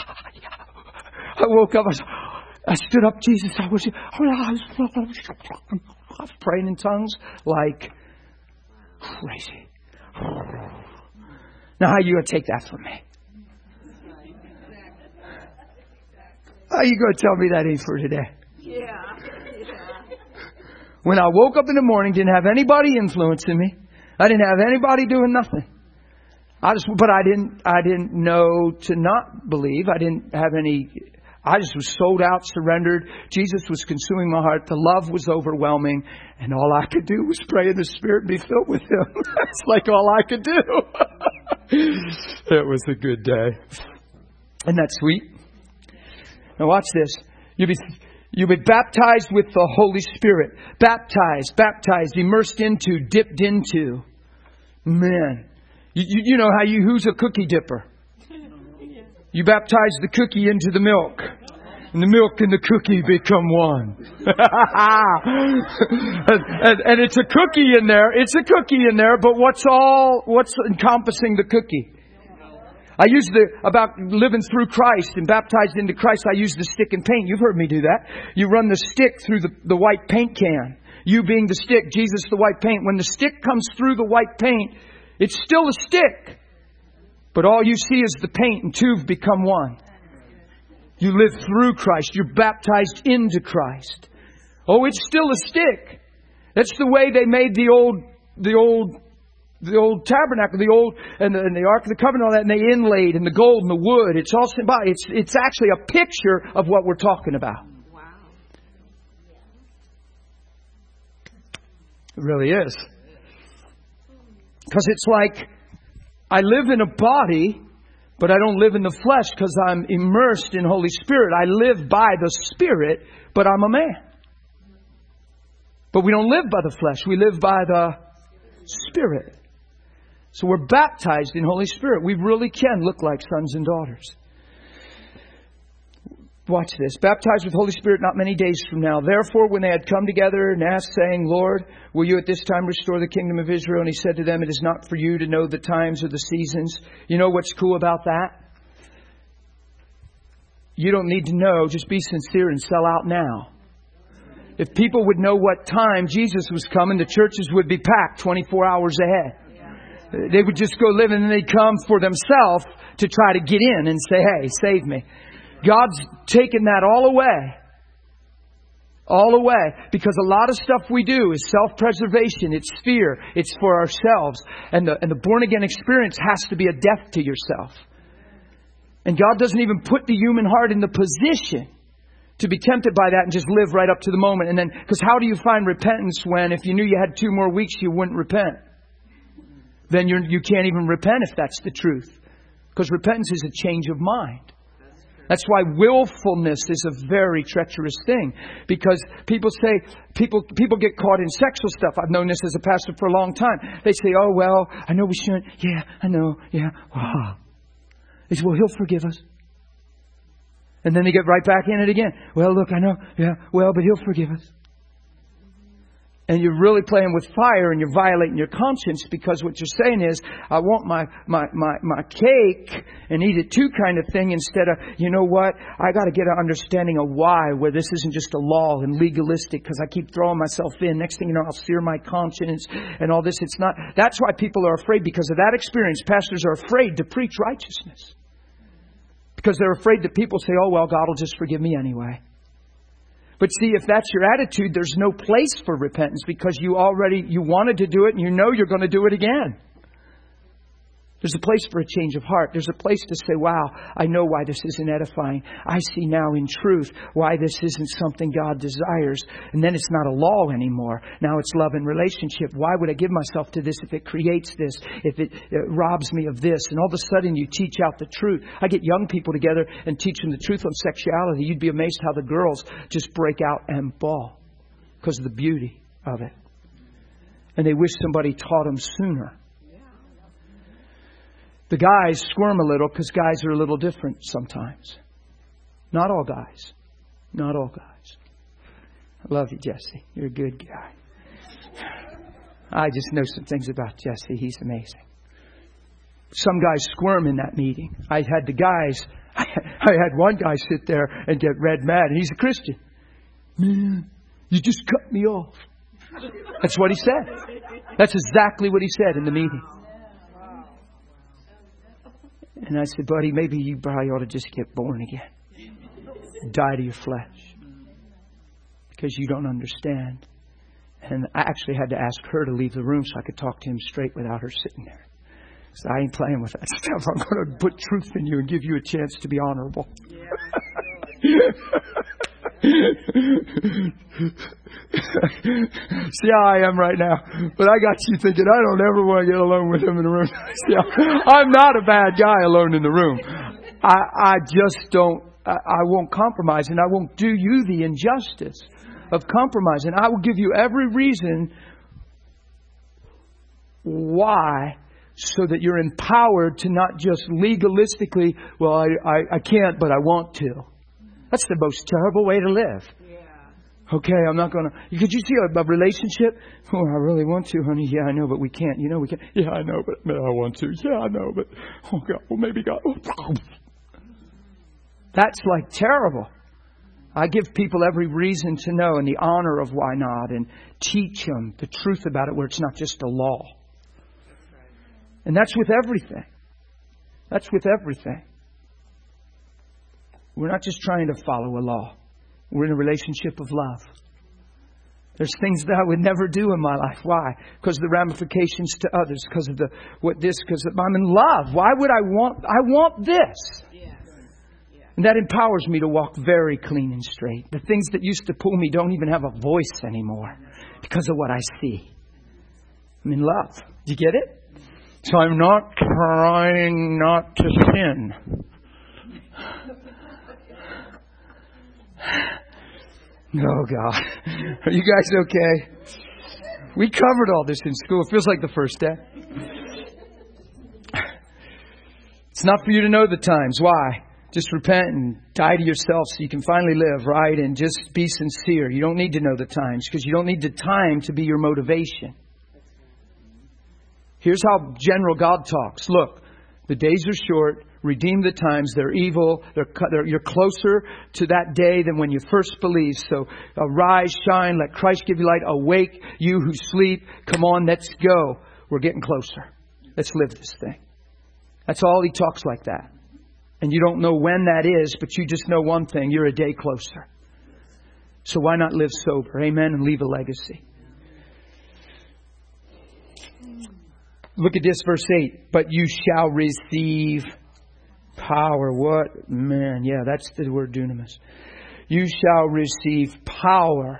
I woke up, I, was, I stood up, Jesus, I was, I was praying in tongues like crazy. Now, how are you going to take that from me? How are you going to tell me that ain't for today? Yeah. When I woke up in the morning, didn't have anybody influencing me. I didn't have anybody doing nothing. I just, but I didn't, I didn't know to not believe. I didn't have any, I just was sold out, surrendered. Jesus was consuming my heart. The love was overwhelming. And all I could do was pray in the Spirit and be filled with Him. That's like all I could do. It was a good day. Isn't that sweet? Now watch this. You'll be, you'll be baptized with the Holy Spirit. Baptized, baptized, immersed into, dipped into. Man. You, you, you know how you, who's a cookie dipper? You baptize the cookie into the milk. And the milk and the cookie become one. and, and, and it's a cookie in there. It's a cookie in there, but what's all, what's encompassing the cookie? I use the, about living through Christ and baptized into Christ, I use the stick and paint. You've heard me do that. You run the stick through the, the white paint can. You being the stick, Jesus the white paint. When the stick comes through the white paint, it's still a stick. But all you see is the paint, and two have become one. You live through Christ. You're baptized into Christ. Oh, it's still a stick. That's the way they made the old, the old, the old tabernacle, the old, and the, and the Ark of the Covenant, all that, and they inlaid, and the gold and the wood. It's all symbolic. It's, it's actually a picture of what we're talking about. Wow. It really is. Because it's like, I live in a body, but I don't live in the flesh because I'm immersed in Holy Spirit. I live by the Spirit, but I'm a man. But we don't live by the flesh. We live by the Spirit. So we're baptized in Holy Spirit. We really can look like sons and daughters. Watch this. Baptized with Holy Spirit not many days from now. Therefore, when they had come together and asked, saying, Lord, will you at this time restore the kingdom of Israel? And He said to them, it is not for you to know the times or the seasons. You know what's cool about that? You don't need to know. Just be sincere and sell out now. If people would know what time Jesus was coming, the churches would be packed twenty-four hours ahead. They would just go live and then they'd come for themselves to try to get in and say, hey, save me. God's taken that all away. All away. Because a lot of stuff we do is self-preservation. It's fear. It's for ourselves. And the, and the born-again experience has to be a death to yourself. And God doesn't even put the human heart in the position to be tempted by that and just live right up to the moment. And then, because how do you find repentance when if you knew you had two more weeks, you wouldn't repent? Then you're, you can't even repent if that's the truth. Because repentance is a change of mind. That's why willfulness is a very treacherous thing. Because people say, people people get caught in sexual stuff. I've known this as a pastor for a long time. They say, oh, well, I know we shouldn't. Yeah, I know. Yeah. Wow. They say, well, He'll forgive us. And then they get right back in it again. Well, look, I know. Yeah, well, but He'll forgive us. And you're really playing with fire and you're violating your conscience because what you're saying is, I want my, my, my, my cake and eat it too kind of thing instead of, you know what, I got to get an understanding of why, where this isn't just a law and legalistic because I keep throwing myself in. Next thing you know, I'll sear my conscience and all this. It's not, that's why people are afraid because of that experience. Pastors are afraid to preach righteousness because they're afraid that people say, oh, well, God will just forgive me anyway. But see, if that's your attitude, there's no place for repentance because you already, you wanted to do it and you know you're going to do it again. There's a place for a change of heart. There's a place to say, wow, I know why this isn't edifying. I see now in truth why this isn't something God desires. And then it's not a law anymore. Now it's love and relationship. Why would I give myself to this if it creates this, if it, it robs me of this? And all of a sudden you teach out the truth. I get young people together and teach them the truth on sexuality. You'd be amazed how the girls just break out and bawl because of the beauty of it. And they wish somebody taught them sooner. The guys squirm a little because guys are a little different sometimes. Not all guys. Not all guys. I love you, Jesse. You're a good guy. I just know some things about Jesse. He's amazing. Some guys squirm in that meeting. I had the guys, I had one guy sit there and get red mad. And he's a Christian. Man, you just cut me off. That's what he said. That's exactly what he said in the meeting. And I said, buddy, maybe you probably ought to just get born again. Die to your flesh. Because you don't understand. And I actually had to ask her to leave the room so I could talk to him straight without her sitting there. So I ain't playing with that stuff. I'm going to put truth in you and give you a chance to be honorable. Yeah, see how I am right now. But I got you thinking, I don't ever want to get alone with him in the room. See how, I'm not a bad guy alone in the room. I, I just don't, I, I won't compromise, and I won't do you the injustice of compromising. I will give you every reason why, so that you're empowered to not just legalistically, well, I, I, I can't, but I want to. That's the most terrible way to live. Yeah. Okay, I'm not going to... Could you see a, a relationship? Oh, I really want to, honey. Yeah, I know, but we can't. You know, we can't. Yeah, I know, but I want to. Yeah, I know, but... Oh, God. Well, maybe God... That's like terrible. I give people every reason to know and the honor of why not, and teach them the truth about it where it's not just a law. And that's with everything. That's with everything. We're not just trying to follow a law. We're in a relationship of love. There's things that I would never do in my life. Why? Because of the ramifications to others. Because of the what this. Because I'm in love. Why would I want? I want this. And that empowers me to walk very clean and straight. The things that used to pull me don't even have a voice anymore because of what I see. I'm in love. Do you get it? So I'm not trying not to sin. Oh, God. Are you guys okay? We covered all this in school. It feels like the first day. It's not for you to know the times. Why? Just repent and die to yourself so you can finally live, right? And just be sincere. You don't need to know the times because you don't need the time to be your motivation. Here's how general God talks. Look, the days are short. Redeem the times. They're evil. They're, they're, you're closer to that day than when you first believed. So arise, shine, let Christ give you light. Awake, you who sleep. Come on, let's go. We're getting closer. Let's live this thing. That's all he talks like that. And you don't know when that is, but you just know one thing. You're a day closer. So why not live sober? Amen. And leave a legacy. Look at this, verse eight. But you shall receive power. What? Man, yeah, that's the word dunamis. You shall receive power.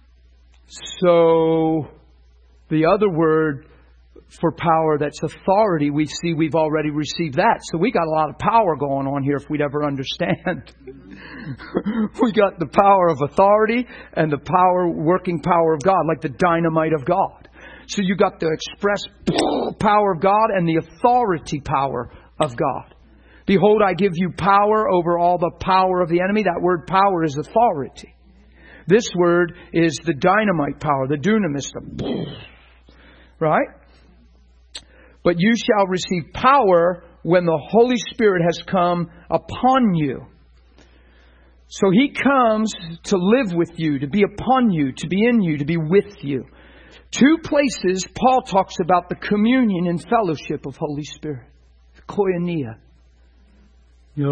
So the other word for power, that's authority, we see we've already received that. So we got a lot of power going on here if we'd ever understand. We got the power of authority and the power, working power of God, like the dynamite of God. So you got the express power of God and the authority power of God. Behold, I give you power over all the power of the enemy. That word power is authority. This word is the dynamite power, the dunamis. Right? But you shall receive power when the Holy Spirit has come upon you. So He comes to live with you, to be upon you, to be in you, to be with you. Two places Paul talks about the communion and fellowship of Holy Spirit. Koinonia. Yeah.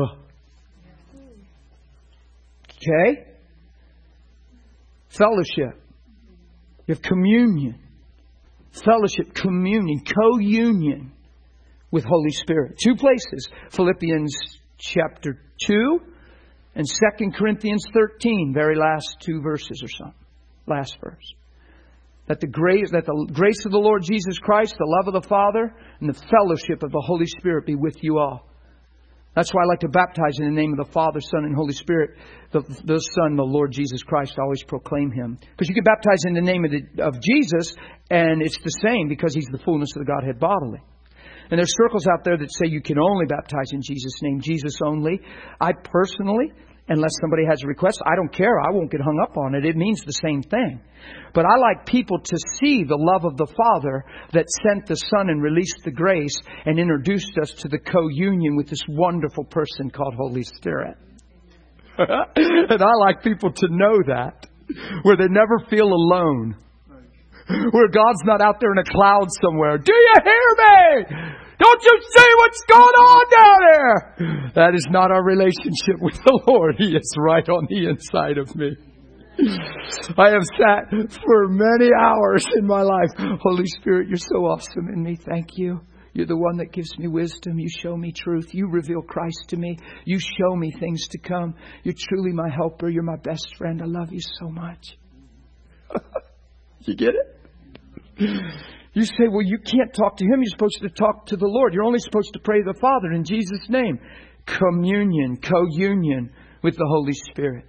Okay? Fellowship. You have communion. Fellowship, communion, co-union with Holy Spirit. Two places. Philippians chapter two and Second Corinthians thirteen. Very last two verses or something. Last verse. That the grace, that the grace of the Lord Jesus Christ, the love of the Father, and the fellowship of the Holy Spirit be with you all. That's why I like to baptize in the name of the Father, Son, and Holy Spirit. The, the Son, the Lord Jesus Christ, I always proclaim Him. Because you can baptize in the name of, the, of Jesus, and it's the same because He's the fullness of the Godhead bodily. And there's circles out there that say you can only baptize in Jesus' name, Jesus only. I personally, Unless somebody has a request, I don't care. I won't get hung up on it. It means the same thing. But I like people to see the love of the Father that sent the Son and released the grace and introduced us to the co-union with this wonderful person called Holy Spirit. And I like people to know that, where they never feel alone. Where God's not out there in a cloud somewhere. Do you hear me? Don't you see what's going on down there? That is not our relationship with the Lord. He is right on the inside of me. I have sat for many hours in my life. Holy Spirit, you're so awesome in me. Thank you. You're the one that gives me wisdom. You show me truth. You reveal Christ to me. You show me things to come. You're truly my helper. You're my best friend. I love you so much. You get it? You say, well, you can't talk to Him. You're supposed to talk to the Lord. You're only supposed to pray to the Father in Jesus' name. Communion, co-union with the Holy Spirit.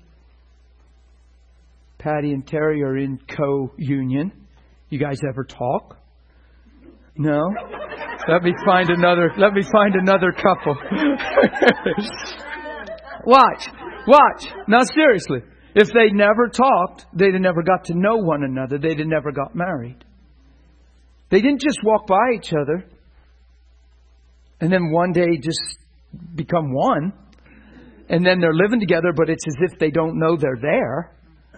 Patty and Terry are in co-union. You guys ever talk? No? Let me find another, let me find another couple. Watch, watch. Now seriously, if they never talked, they'd have never got to know one another. They'd have never got married. They didn't just walk by each other and then one day just become one. And then they're living together, but it's as if they don't know they're there.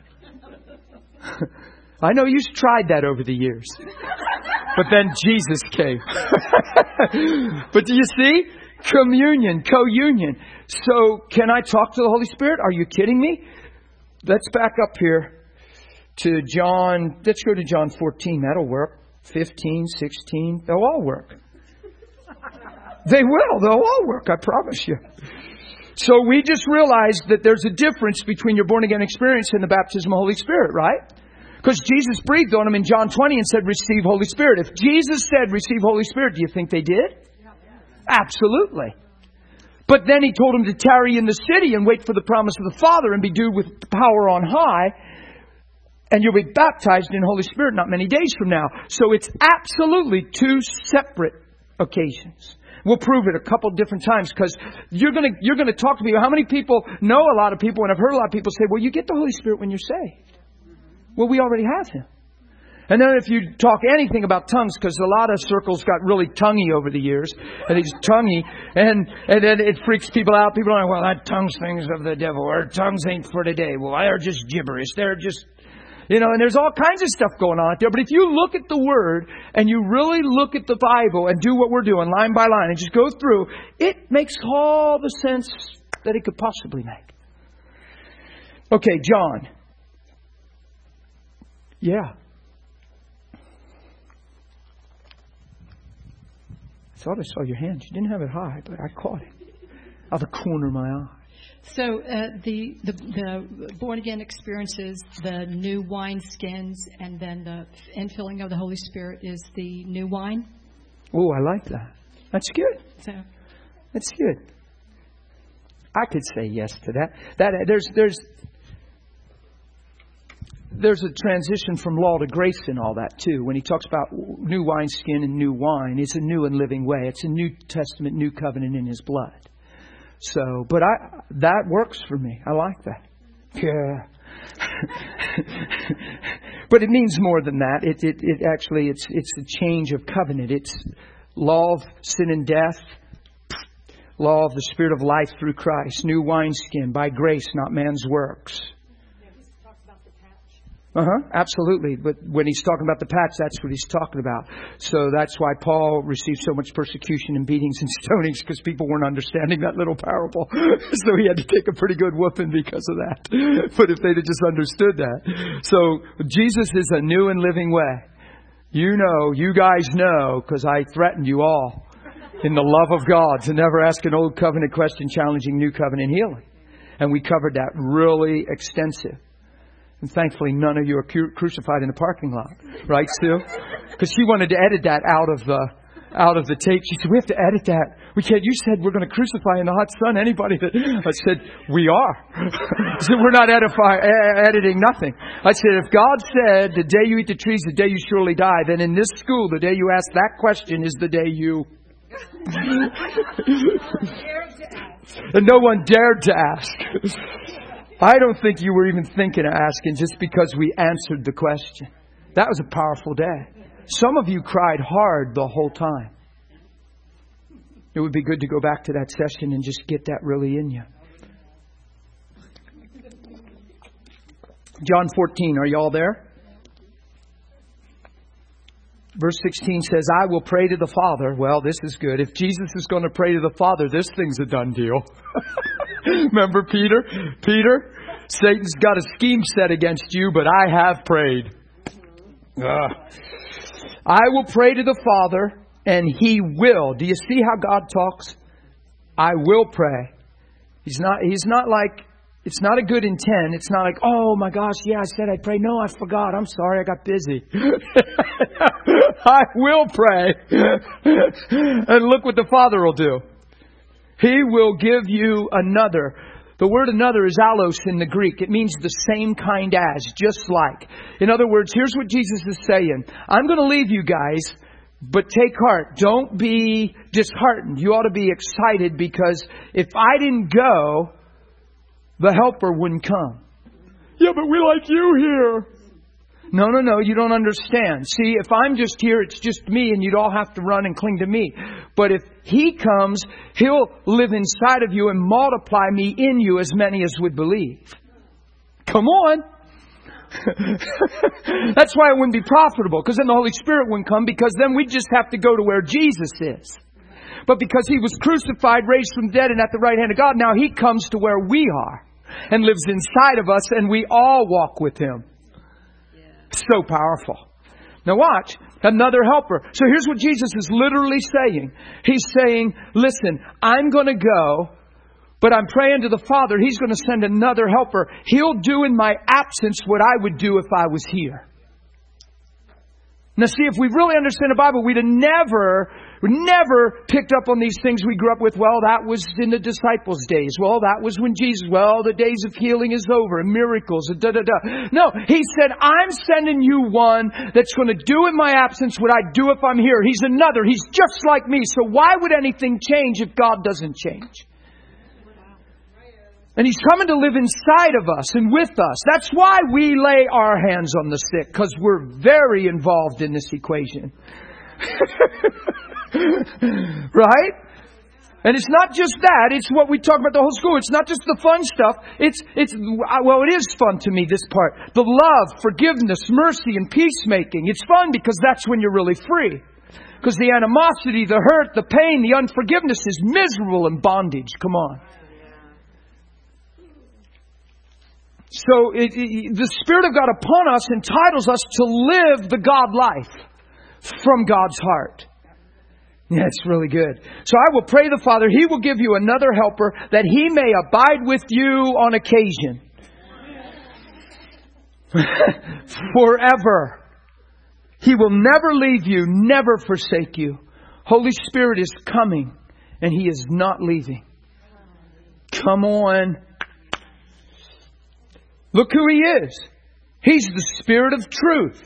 I know you've tried that over the years. But then Jesus came. But do you see? Communion, co-union. So can I talk to the Holy Spirit? Are you kidding me? Let's back up here to John. Let's go to John fourteen. That'll work. fifteen, sixteen. They'll all work. They will. They'll all work. I promise you. So we just realized that there's a difference between your born again experience and the baptism of the Holy Spirit, right? Because Jesus breathed on them in John twenty and said, receive Holy Spirit. If Jesus said, receive Holy Spirit, do you think they did? Absolutely. But then He told them to tarry in the city and wait for the promise of the Father and be endued with power on high. And you'll be baptized in the Holy Spirit not many days from now. So it's absolutely two separate occasions. We'll prove it a couple different times because you're going to you're going to talk to people. How many people know a lot of people, and I've heard a lot of people say, well, you get the Holy Spirit when you're saved. Well, we already have Him. And then if you talk anything about tongues, because a lot of circles got really tonguey over the years, and it's tonguey, and, and then it freaks people out. People are like, well, that tongues thing's of the devil, or tongues ain't for today. Well, they're just gibberish. They're just... You know, and there's all kinds of stuff going on out there. But if you look at the Word and you really look at the Bible and do what we're doing line by line and just go through, it makes all the sense that it could possibly make. Okay, John. Yeah. I thought I saw your hand. You didn't have it high, but I caught it out of the corner of my eye. So uh, the, the the born again experiences, the new wine skins, and then the infilling of the Holy Spirit is the new wine. Oh, I like that. That's good. So that's good. I could say yes to that. That there's there's there's a transition from law to grace and all that too. When he talks about new wineskin and new wine, it's a new and living way. It's a New Testament, new covenant in His blood. So, but I, that works for me. I like that. Yeah. But it means more than that. It, it, it actually, it's, it's a change of covenant. It's law of sin and death. Law of the Spirit of life through Christ. New wineskin by grace, not man's works. Uh-huh, absolutely. But when he's talking about the patch, that's what he's talking about. So that's why Paul received so much persecution and beatings and stonings, because people weren't understanding that little parable. So he had to take a pretty good whooping because of that. But if they'd have just understood that. So Jesus is a new and living way. You know, you guys know, because I threatened you all in the love of God to never ask an old covenant question challenging new covenant healing. And we covered that really extensive. And thankfully, none of you are cru- crucified in the parking lot, right, Sue? Because she wanted to edit that out of the out of the tape. She said, "We have to edit that. We can't." You said we're going to crucify in the hot sun anybody that. I said, "We are." So we're not edify, uh, editing nothing. I said, if God said, "The day you eat the trees, the day you surely die," then in this school, the day you ask that question is the day you. And no one dared to ask. I don't think you were even thinking of asking just because we answered the question. That was a powerful day. Some of you cried hard the whole time. It would be good to go back to that session and just get that really in you. John fourteen, are you all there? Verse sixteen says, I will pray to the Father. Well, this is good. If Jesus is going to pray to the Father, this thing's a done deal. Remember Peter? Peter, Satan's got a scheme set against you, but I have prayed. Ugh. I will pray to the Father, and He will. Do you see how God talks? I will pray. He's not, he's not like, it's not a good intent. It's not like, oh my gosh, yeah, I said I'd pray. No, I forgot. I'm sorry, I got busy. I will pray. And look what the Father will do. He will give you another. The word another is allos in the Greek. It means the same kind as, just like. In other words, here's what Jesus is saying. I'm going to leave you guys, but take heart. Don't be disheartened. You ought to be excited because if I didn't go, the helper wouldn't come. Yeah, but we like you here. No, no, no, you don't understand. See, if I'm just here, it's just me and you'd all have to run and cling to me. But if He comes, He'll live inside of you and multiply me in you as many as would believe. Come on. That's why it wouldn't be profitable, because then the Holy Spirit wouldn't come, because then we'd just have to go to where Jesus is. But because He was crucified, raised from the dead, and at the right hand of God, now He comes to where we are and lives inside of us, and we all walk with Him. So powerful. Now watch. Another helper. So here's what Jesus is literally saying. He's saying, listen, I'm going to go, but I'm praying to the Father. He's going to send another helper. He'll do in my absence what I would do if I was here. Now see, if we really understand the Bible, we'd have never, never picked up on these things we grew up with. Well, that was in the disciples' days. Well, that was when Jesus, well, the days of healing is over and miracles and da da da. No, He said, I'm sending you one that's going to do in my absence what I do if I'm here. He's another. He's just like me. So why would anything change if God doesn't change? And He's coming to live inside of us and with us. That's why we lay our hands on the sick, because we're very involved in this equation. Right? And it's not just that. It's what we talk about the whole school. It's not just the fun stuff. It's, it's, well, it is fun to me, this part. The love, forgiveness, mercy, and peacemaking. It's fun because that's when you're really free. Because the animosity, the hurt, the pain, the unforgiveness is miserable and bondage. Come on. So it, it, the Spirit of God upon us entitles us to live the God life from God's heart. Yeah, it's really good. So I will pray the Father. He will give you another helper that He may abide with you on occasion. Forever. He will never leave you, never forsake you. Holy Spirit is coming and He is not leaving. Come on. Look who He is. He's the Spirit of truth.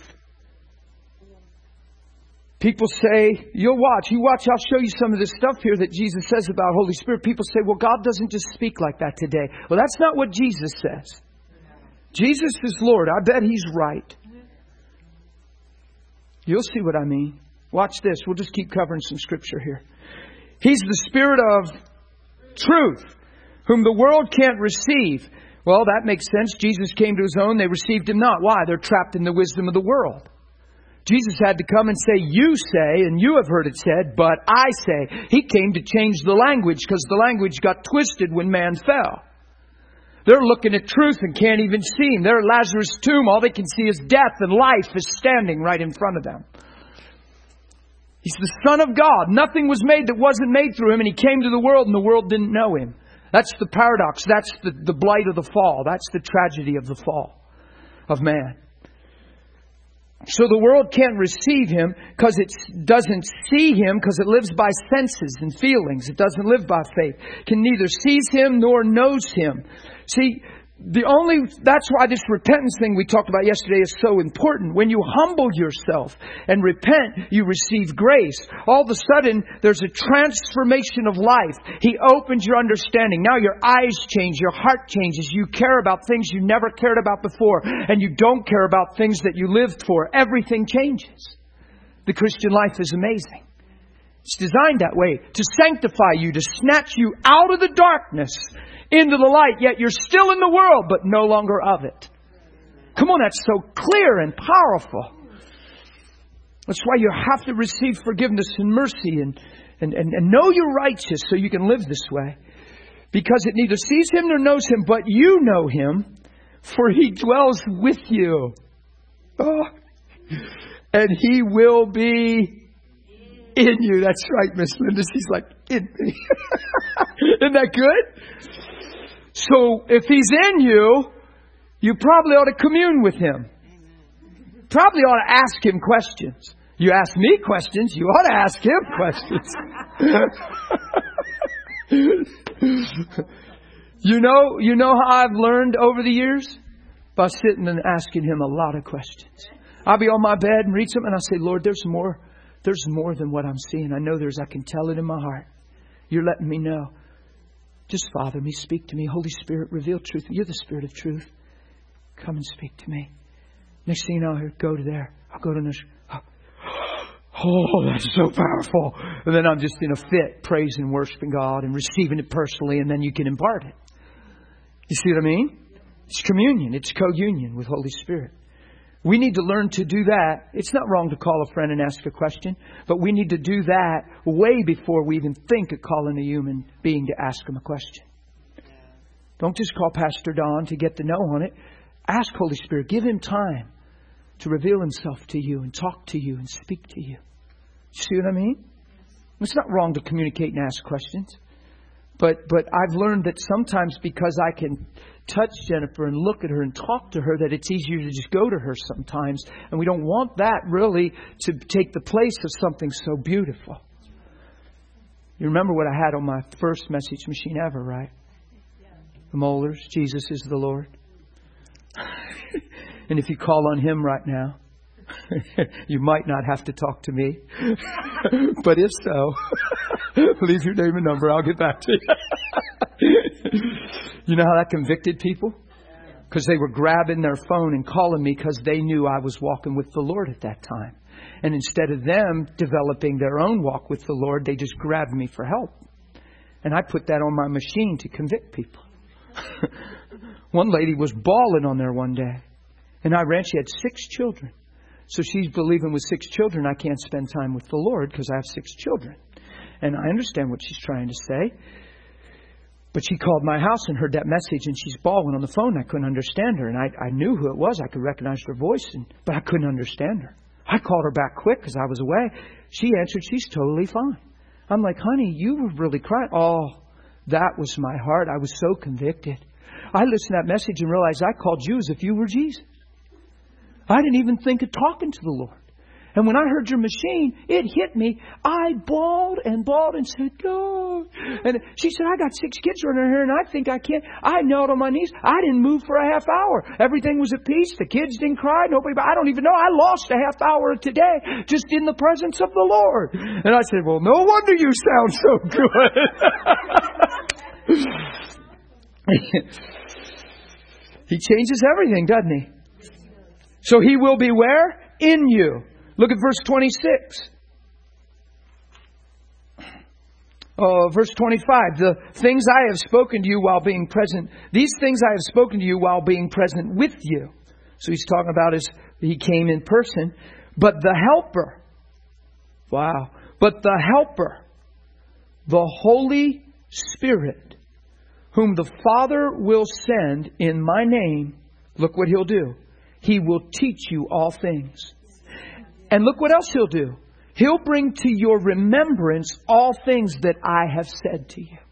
People say, you'll watch, you watch, I'll show you some of this stuff here that Jesus says about Holy Spirit. People say, well, God doesn't just speak like that today. Well, that's not what Jesus says. Jesus is Lord. I bet He's right. You'll see what I mean. Watch this. We'll just keep covering some scripture here. He's the Spirit of truth, whom the world can't receive. Well, that makes sense. Jesus came to His own. They received Him not. Why? They're trapped in the wisdom of the world. Jesus had to come and say, you say, and you have heard it said, but I say. He came to change the language because the language got twisted when man fell. They're looking at truth and can't even see Him. They're at Lazarus' tomb. All they can see is death, and life is standing right in front of them. He's the Son of God. Nothing was made that wasn't made through Him, and He came to the world and the world didn't know Him. That's the paradox. That's the, the blight of the fall. That's the tragedy of the fall of man. So the world can't receive Him because it doesn't see Him, because it lives by senses and feelings. It doesn't live by faith. It can neither sees Him nor knows Him. See, The only, that's why this repentance thing we talked about yesterday is so important. When you humble yourself and repent, you receive grace. All of a sudden, there's a transformation of life. He opens your understanding. Now your eyes change, your heart changes. You care about things you never cared about before. And you don't care about things that you lived for. Everything changes. The Christian life is amazing. It's designed that way to sanctify you, to snatch you out of the darkness into the light, yet you're still in the world, but no longer of it. Come on, that's so clear and powerful. That's why you have to receive forgiveness and mercy and, and, and, and know you're righteous so you can live this way. Because it neither sees Him nor knows Him, but you know Him, for He dwells with you. Oh. And He will be in you. That's right, Miss Linda. She's like, in me. Isn't that good? So if He's in you, you probably ought to commune with Him. Probably ought to ask Him questions. You ask me questions, you ought to ask Him questions. You know, you know how I've learned over the years? By sitting and asking Him a lot of questions. I'll be on my bed and read something and I'll say, Lord, there's more. There's more than what I'm seeing. I know there's, I can tell it in my heart. You're letting me know. Just father me, speak to me. Holy Spirit, reveal truth. You're the Spirit of truth. Come and speak to me. Next thing you know, I'll go to there. I'll go to this. Oh, that's so powerful. And then I'm just in a fit, praising, worshiping God and receiving it personally. And then you can impart it. You see what I mean? It's communion. It's co-union with Holy Spirit. We need to learn to do that. It's not wrong to call a friend and ask a question, but we need to do that way before we even think of calling a human being to ask them a question. Don't just call Pastor Don to get the know on it. Ask Holy Spirit. Give Him time to reveal Himself to you and talk to you and speak to you. See what I mean? It's not wrong to communicate and ask questions. But but I've learned that sometimes because I can touch Jennifer and look at her and talk to her, that it's easier to just go to her sometimes. And we don't want that really to take the place of something so beautiful. You remember what I had on my first message machine ever, right? The molars. Jesus is the Lord. And if you call on Him right now, you might not have to talk to me. But if so, leave your name and number. I'll get back to you. You know how that convicted people? Because they were grabbing their phone and calling me because they knew I was walking with the Lord at that time. And instead of them developing their own walk with the Lord, they just grabbed me for help. And I put that on my machine to convict people. One lady was bawling on there one day. And I ran. She had six children. So she's believing with six children, I can't spend time with the Lord because I have six children. And I understand what she's trying to say. But she called my house and heard that message and she's bawling on the phone. I couldn't understand her. And I, I knew who it was. I could recognize her voice, and, but I couldn't understand her. I called her back quick because I was away. She answered, she's totally fine. I'm like, honey, you were really crying. Oh, that was my heart. I was so convicted. I listened to that message and realized I called you as if you were Jesus. I didn't even think of talking to the Lord. And when I heard your machine, it hit me. I bawled and bawled and said, God. And she said, I got six kids running here and I think I can't. I knelt on my knees. I didn't move for a half hour. Everything was at peace. The kids didn't cry. Nobody, I don't even know. I lost a half hour today just in the presence of the Lord. And I said, well, no wonder you sound so good. He changes everything, doesn't He? So He will be where? In you. Look at verse twenty-six. Oh, verse twenty-five. The things I have spoken to you while being present. These things I have spoken to you while being present with you. So He's talking about as He came in person. But the Helper. Wow. But the Helper. The Holy Spirit. Whom the Father will send in my name. Look what He'll do. He will teach you all things. And look what else He'll do. He'll bring to your remembrance all things that I have said to you.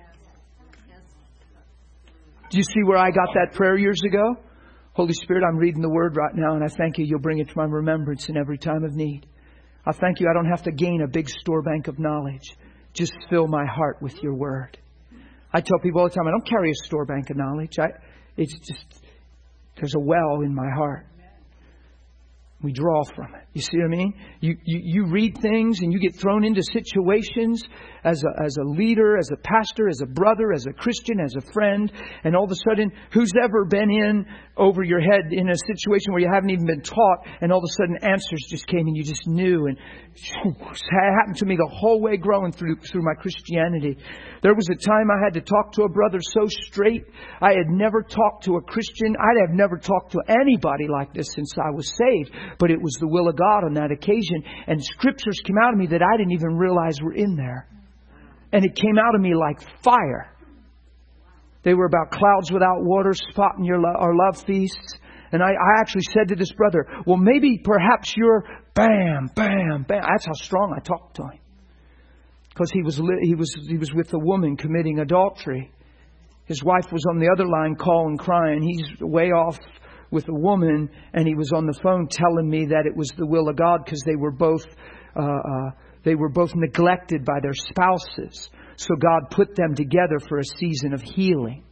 Do you see where I got that prayer years ago? Holy Spirit, I'm reading the Word right now and I thank You. You'll bring it to my remembrance in every time of need. I thank You. I don't have to gain a big store bank of knowledge. Just fill my heart with Your Word. I tell people all the time, I don't carry a store bank of knowledge. I, it's just, there's a well in my heart. We draw from it. You see what I mean? You, you you read things and you get thrown into situations as a as a leader, as a pastor, as a brother, as a Christian, as a friend, and all of a sudden, who's ever been in over your head in a situation where you haven't even been taught, and all of a sudden answers just came and you just knew, and it happened to me the whole way growing through through my Christianity. There was a time I had to talk to a brother so straight. I had never talked to a Christian. I have never talked to anybody like this since I was saved. But it was the will of God on that occasion. And scriptures came out of me that I didn't even realize were in there. And it came out of me like fire. They were about clouds without water, spotting your lo- our love feasts. And I, I actually said to this brother, well, maybe perhaps you're bam, bam, bam. That's how strong I talked to him. Because he was li- he was he was with a woman committing adultery. His wife was on the other line calling, crying. He's way off with a woman, and he was on the phone telling me that it was the will of God because they were both uh, uh, they were both neglected by their spouses. So God put them together for a season of healing.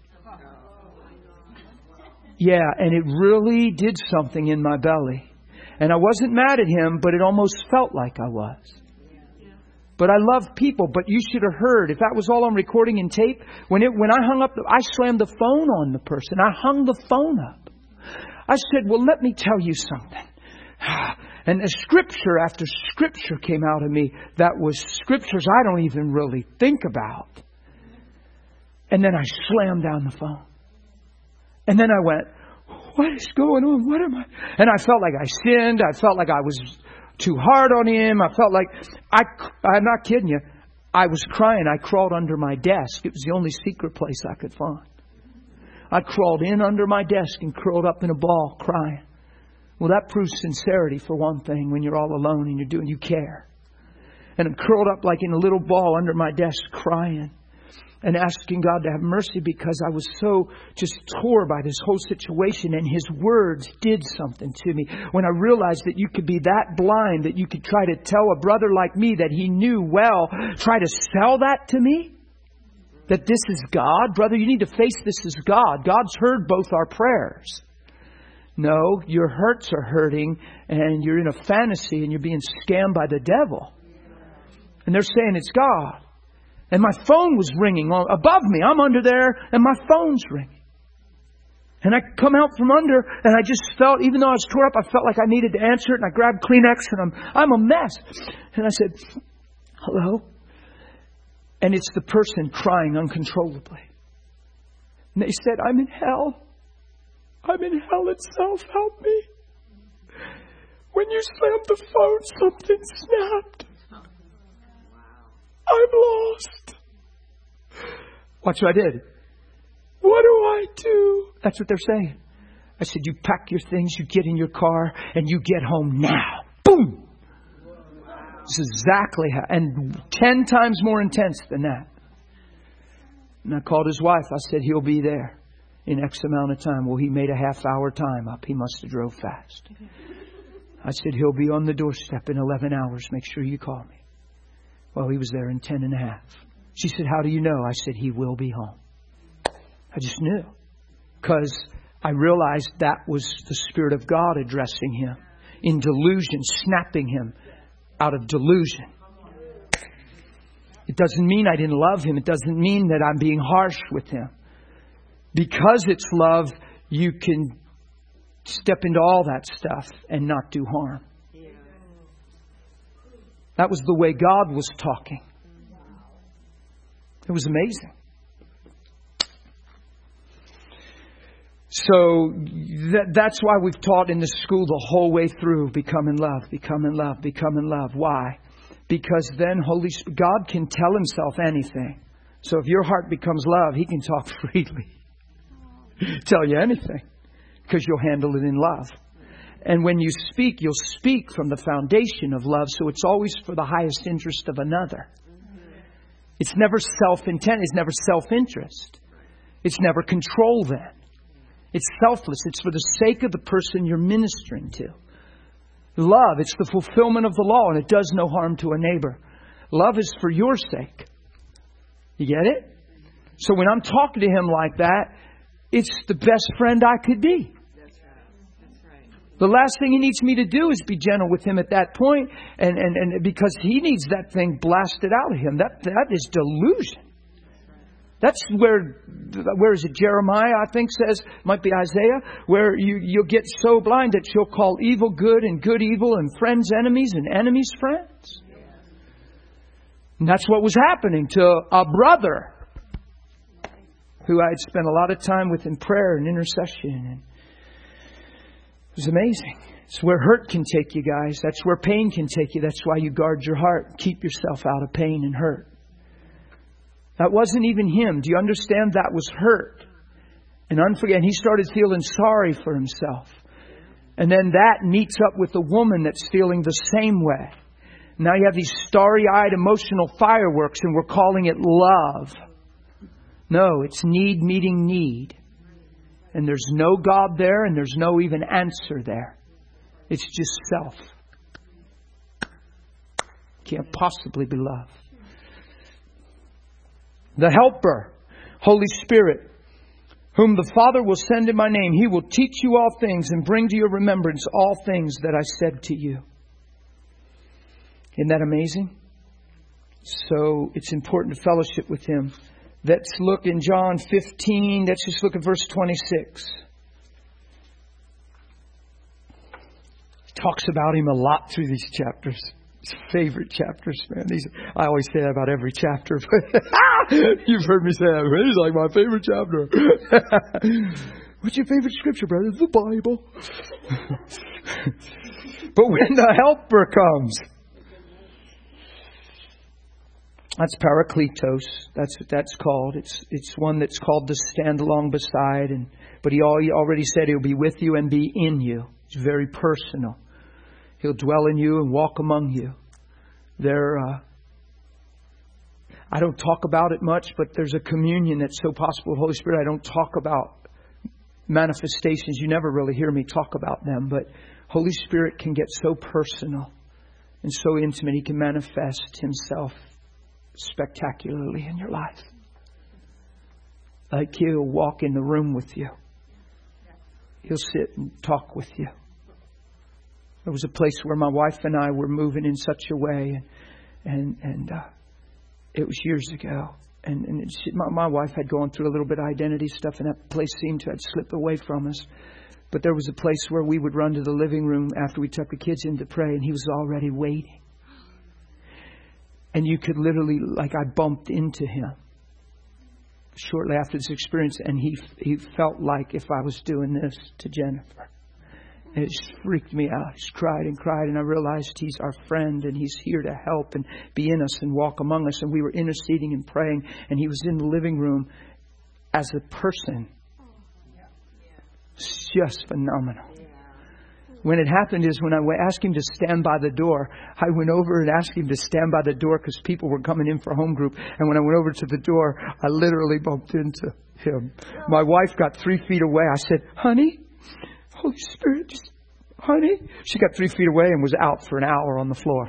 Yeah, and it really did something in my belly. And I wasn't mad at him, but it almost felt like I was. But I love people. But you should have heard, if that was all on recording and tape, when it when I hung up, the, I slammed the phone on the person. I hung the phone up. I said, well, let me tell you something. And scripture after scripture came out of me that was scriptures I don't even really think about. And then I slammed down the phone. And then I went, what is going on? What am I? And I felt like I sinned. I felt like I was too hard on him. I felt like, I, I'm not kidding you. I was crying. I crawled under my desk. It was the only secret place I could find. I crawled in under my desk and curled up in a ball crying. Well, that proves sincerity for one thing when you're all alone and you're doing, you care. And I'm curled up like in a little ball under my desk crying and asking God to have mercy because I was so just tore by this whole situation, and His words did something to me. When I realized that you could be that blind that you could try to tell a brother like me that he knew well, try to sell that to me. That this is God. Brother, you need to face this as God. God's heard both our prayers. No, your hurts are hurting and you're in a fantasy and you're being scammed by the devil. And they're saying it's God. And my phone was ringing above me. I'm under there and my phone's ringing. And I come out from under and I just felt, even though I was tore up, I felt like I needed to answer it. And I grabbed Kleenex and I'm, I'm a mess. And I said, hello? And it's the person crying uncontrollably. And they said, I'm in hell. I'm in hell itself. Help me. When you slammed the phone, something snapped. I'm lost. Watch what I did. What do I do? That's what they're saying. I said, you pack your things, you get in your car, and you get home now. Boom. This is exactly how, and ten times more intense than that. And I called his wife. I said, he'll be there in X amount of time. Well, he made a half hour time up. He must have drove fast. I said, he'll be on the doorstep in eleven hours. Make sure you call me. Well, he was there in ten and a half. She said, how do you know? I said, he will be home. I just knew. Because I realized that was the Spirit of God addressing him in delusion, snapping him out of delusion. It doesn't mean I didn't love him. It doesn't mean that I'm being harsh with him. Because it's love, you can step into all that stuff and not do harm. That was the way God was talking. It was amazing. So that, that's why we've taught in the school the whole way through, become in love, become in love, become in love. Why? Because then Holy Spirit, God can tell Himself anything. So if your heart becomes love, He can talk freely. Tell you anything. Because you'll handle it in love. And when you speak, you'll speak from the foundation of love. So it's always for the highest interest of another. It's never self-intent. It's never self-interest. It's never control then. It's selfless. It's for the sake of the person you're ministering to. Love, it's the fulfillment of the law, and it does no harm to a neighbor. Love is for your sake. You get it? So when I'm talking to him like that, it's the best friend I could be. The last thing He needs me to do is be gentle with him at that point, and, and, and because he needs that thing blasted out of him. That that is delusion. That's where, where is it? Jeremiah, I think, says, might be Isaiah, where you, you'll get so blind that you'll call evil good and good evil and friends enemies and enemies friends. And that's what was happening to a brother who I had spent a lot of time with in prayer and intercession. And it was amazing. It's where hurt can take you, guys. That's where pain can take you. That's why you guard your heart. Keep yourself out of pain and hurt. That wasn't even him. Do you understand? That was hurt. And unforgiven. He started feeling sorry for himself. And then that meets up with a woman that's feeling the same way. Now you have these starry-eyed emotional fireworks, and we're calling it love. No, it's need meeting need. And there's no God there, and there's no even answer there. It's just self. Can't possibly be love. The Helper, Holy Spirit, whom the Father will send in my name, He will teach you all things and bring to your remembrance all things that I said to you. Isn't that amazing? So it's important to fellowship with Him. Let's look in John fifteen. Let's just look at verse twenty-six. He talks about Him a lot through these chapters. His favorite chapters, man. These, I always say that about every chapter. You've heard me say that. He's like my favorite chapter. What's your favorite scripture, brother? It's the Bible. But when the Helper comes, that's Parakletos. That's what that's called. It's it's one that's called to stand along beside. And but he already said He'll be with you and be in you. It's very personal. He'll dwell in you and walk among you. There, uh, I don't talk about it much, but there's a communion that's so possible with the Holy Spirit. I don't talk about manifestations. You never really hear me talk about them. But Holy Spirit can get so personal and so intimate. He can manifest Himself spectacularly in your life. Like He'll walk in the room with you. He'll sit and talk with you. There was a place where my wife and I were moving in such a way, and and uh, it was years ago. And, and she, my, my wife had gone through a little bit of identity stuff, and that place seemed to have slipped away from us. But there was a place where we would run to the living room after we took the kids in to pray, and He was already waiting. And you could literally, like I bumped into Him shortly after this experience, and he he felt like if I was doing this to Jennifer. And it just freaked me out. He just cried and cried, and I realized He's our friend, and He's here to help and be in us and walk among us. And we were interceding and praying, and He was in the living room as a person. It's just phenomenal. When it happened is when I asked Him to stand by the door, I went over and asked Him to stand by the door because people were coming in for home group. And when I went over to the door, I literally bumped into Him. My wife got three feet away. I said, honey, Holy Spirit, just, honey. She got three feet away and was out for an hour on the floor.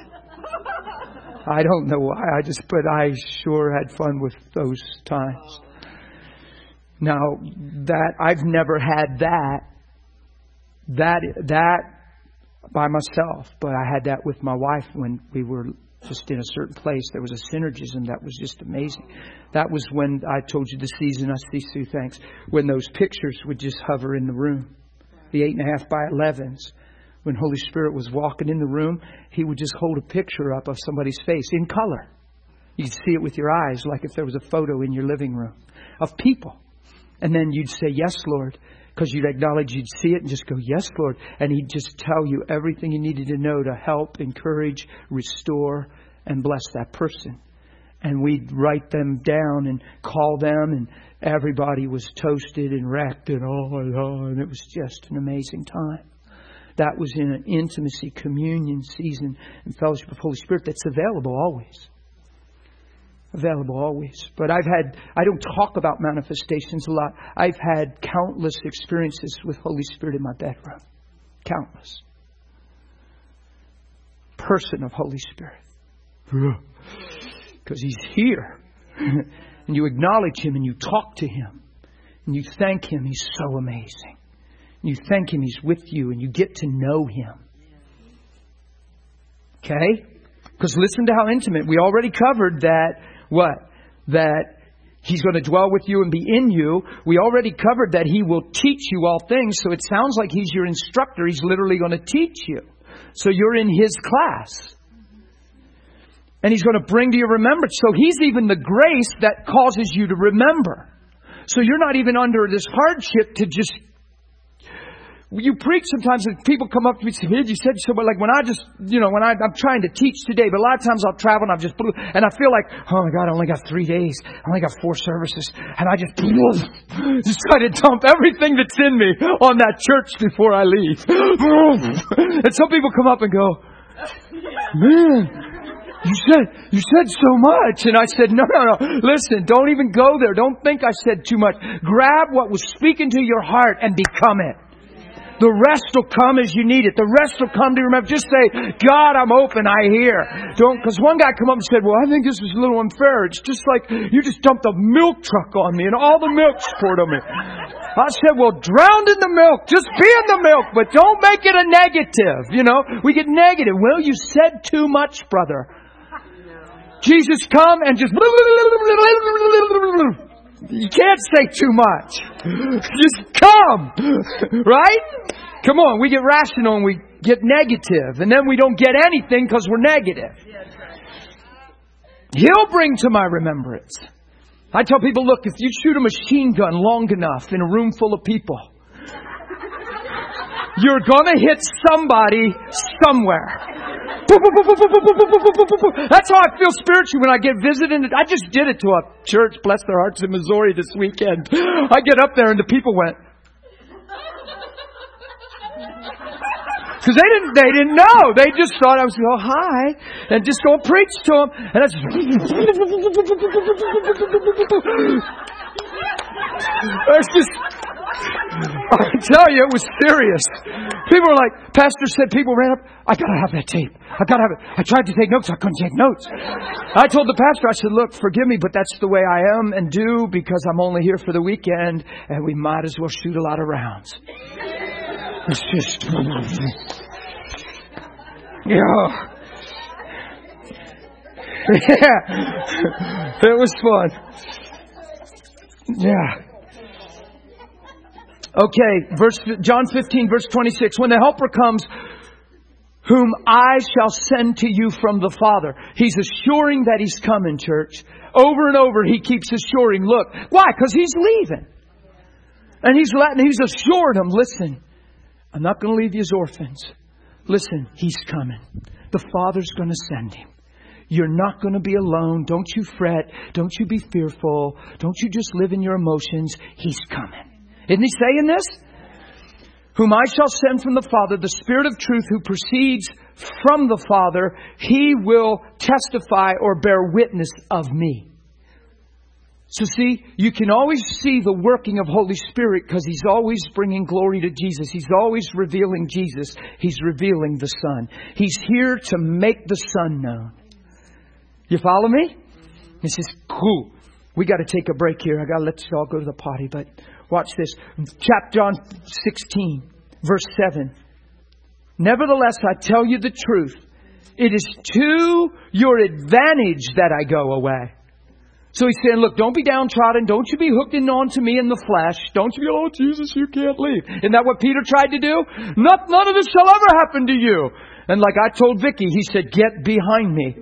I don't know why. I just, but I sure had fun with those times. Now, that, I've never had that. That that by myself, but I had that with my wife when we were just in a certain place. There was a synergism that was just amazing. That was when I told you the season I see Sue, thanks, when those pictures would just hover in the room. The eight and a half by elevens. When Holy Spirit was walking in the room, He would just hold a picture up of somebody's face in color. You'd see it with your eyes, like if there was a photo in your living room of people. And then you'd say, yes, Lord. Because you'd acknowledge, you'd see it and just go, yes, Lord. And He'd just tell you everything you needed to know to help, encourage, restore, and bless that person. And we'd write them down and call them, and everybody was toasted and wrecked and oh, and it was just an amazing time. That was in an intimacy, communion season and fellowship of Holy Spirit that's available always. Available always. But I've had, I don't talk about manifestations a lot. I've had countless experiences with Holy Spirit in my bedroom. Countless. Person of Holy Spirit. Because He's here. And you acknowledge Him and you talk to Him. And you thank Him. He's so amazing. And you thank Him. He's with you. And you get to know Him. Okay? Because listen to how intimate. We already covered that, what? That He's going to dwell with you and be in you. We already covered that He will teach you all things. So it sounds like He's your instructor. He's literally going to teach you. So you're in His class. And He's going to bring to your remembrance. So He's even the grace that causes you to remember. So you're not even under this hardship to just... You preach sometimes and people come up to me and say, "Man, you said so," but like when I just, you know, when I, I'm trying to teach today, but a lot of times I'll travel and I've just, and I feel like, oh my God, I only got three days. I only got four services. And I just, just try to dump everything that's in me on that church before I leave. And some people come up and go, "Man, you said, you said so much." And I said, no, no, no. Listen, don't even go there. Don't think I said too much. Grab what was speaking to your heart and become it. The rest will come as you need it. The rest will come to you. Remember, just say, "God, I'm open. I hear." Don't, because one guy come up and said, "Well, I think this is a little unfair. It's just like you just dumped a milk truck on me and all the milk's poured on me." I said, "Well, drown in the milk. Just be in the milk, but don't make it a negative." You know, we get negative. Well, you said too much, brother. Jesus come and just... You can't say too much. Just come. Right? Come on. We get rational and we get negative. And then we don't get anything because we're negative. He'll bring to my remembrance. I tell people, look, if you shoot a machine gun long enough in a room full of people, you're going to hit somebody somewhere. That's how I feel spiritually when I get visited. I just did it to a church, bless their hearts, in Missouri this weekend. I get up there and the people went, because they didn't, they didn't know. They just thought I was going, "Oh, hi," and just go preach to them. And that's it's just, I tell you, it was serious. People were like, pastor said, people ran up, "I gotta have that tape. I gotta have it." I tried to take notes. I couldn't take notes. I told the pastor, I said, "Look, forgive me, but that's the way I am and do because I'm only here for the weekend and we might as well shoot a lot of rounds." It's just, yeah. Yeah. It was fun. Yeah. Okay, verse John fifteen, verse twenty-six. When the Helper comes, whom I shall send to you from the Father. He's assuring that He's coming, church. Over and over He keeps assuring. Look, why? Because He's leaving. And He's letting, He's assured them, listen, I'm not going to leave you as orphans. Listen, He's coming. The Father's going to send Him. You're not going to be alone. Don't you fret. Don't you be fearful. Don't you just live in your emotions. He's coming. Isn't He saying this? Whom I shall send from the Father, the Spirit of truth who proceeds from the Father, He will testify or bear witness of me. So see, you can always see the working of Holy Spirit because He's always bringing glory to Jesus. He's always revealing Jesus. He's revealing the Son. He's here to make the Son known. You follow me? This is cool. We got to take a break here. I got to let you all go to the potty, but watch this. Chapter John sixteen, verse seven. Nevertheless, I tell you the truth. It is to your advantage that I go away. So He's saying, look, don't be downtrodden. Don't you be hooked in onto me in the flesh. Don't you be, "Oh, Jesus, you can't leave." Isn't that what Peter tried to do? Not, none of this shall ever happen to you. And like I told Vicky, he said, "Get behind me."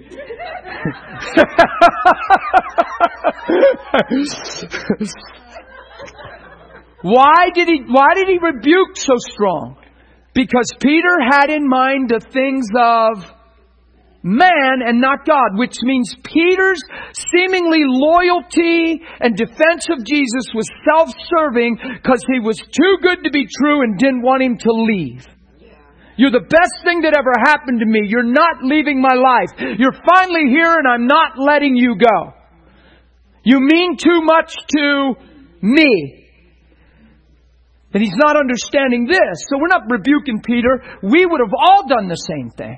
Why did he, why did he rebuke so strong? Because Peter had in mind the things of man and not God, which means Peter's seemingly loyalty and defense of Jesus was self-serving because he was too good to be true and didn't want Him to leave. You're the best thing that ever happened to me. You're not leaving my life. You're finally here and I'm not letting you go. You mean too much to me. And he's not understanding this. So we're not rebuking Peter. We would have all done the same thing.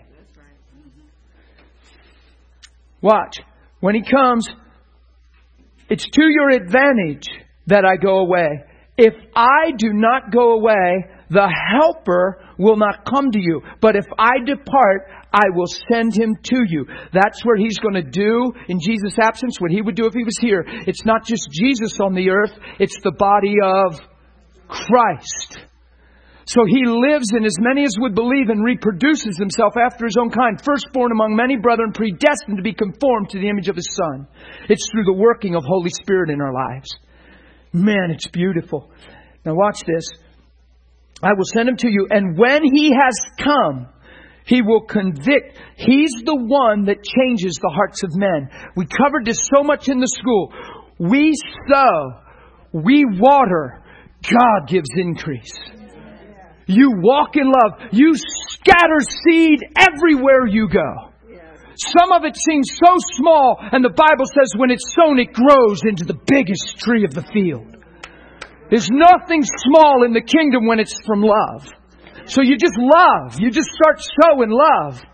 Watch. When He comes, it's to your advantage that I go away. if I do not go away, the Helper will not come to you. But if I depart, I will send Him to you. That's what He's going to do in Jesus' absence, what He would do if He was here. It's not just Jesus on the earth. It's the body of Christ. So He lives in as many as would believe and reproduces Himself after His own kind. Firstborn among many brethren, predestined to be conformed to the image of His Son. It's through the working of Holy Spirit in our lives. Man, it's beautiful. Now watch this. I will send Him to you. And when He has come, He will convict. He's the one that changes the hearts of men. We covered this so much in the school. We sow. We water. God gives increase. You walk in love. You scatter seed everywhere you go. Some of it seems so small, and the Bible says when it's sown, it grows into the biggest tree of the field. There's nothing small in the kingdom when it's from love. So you just love. You just start sowing love.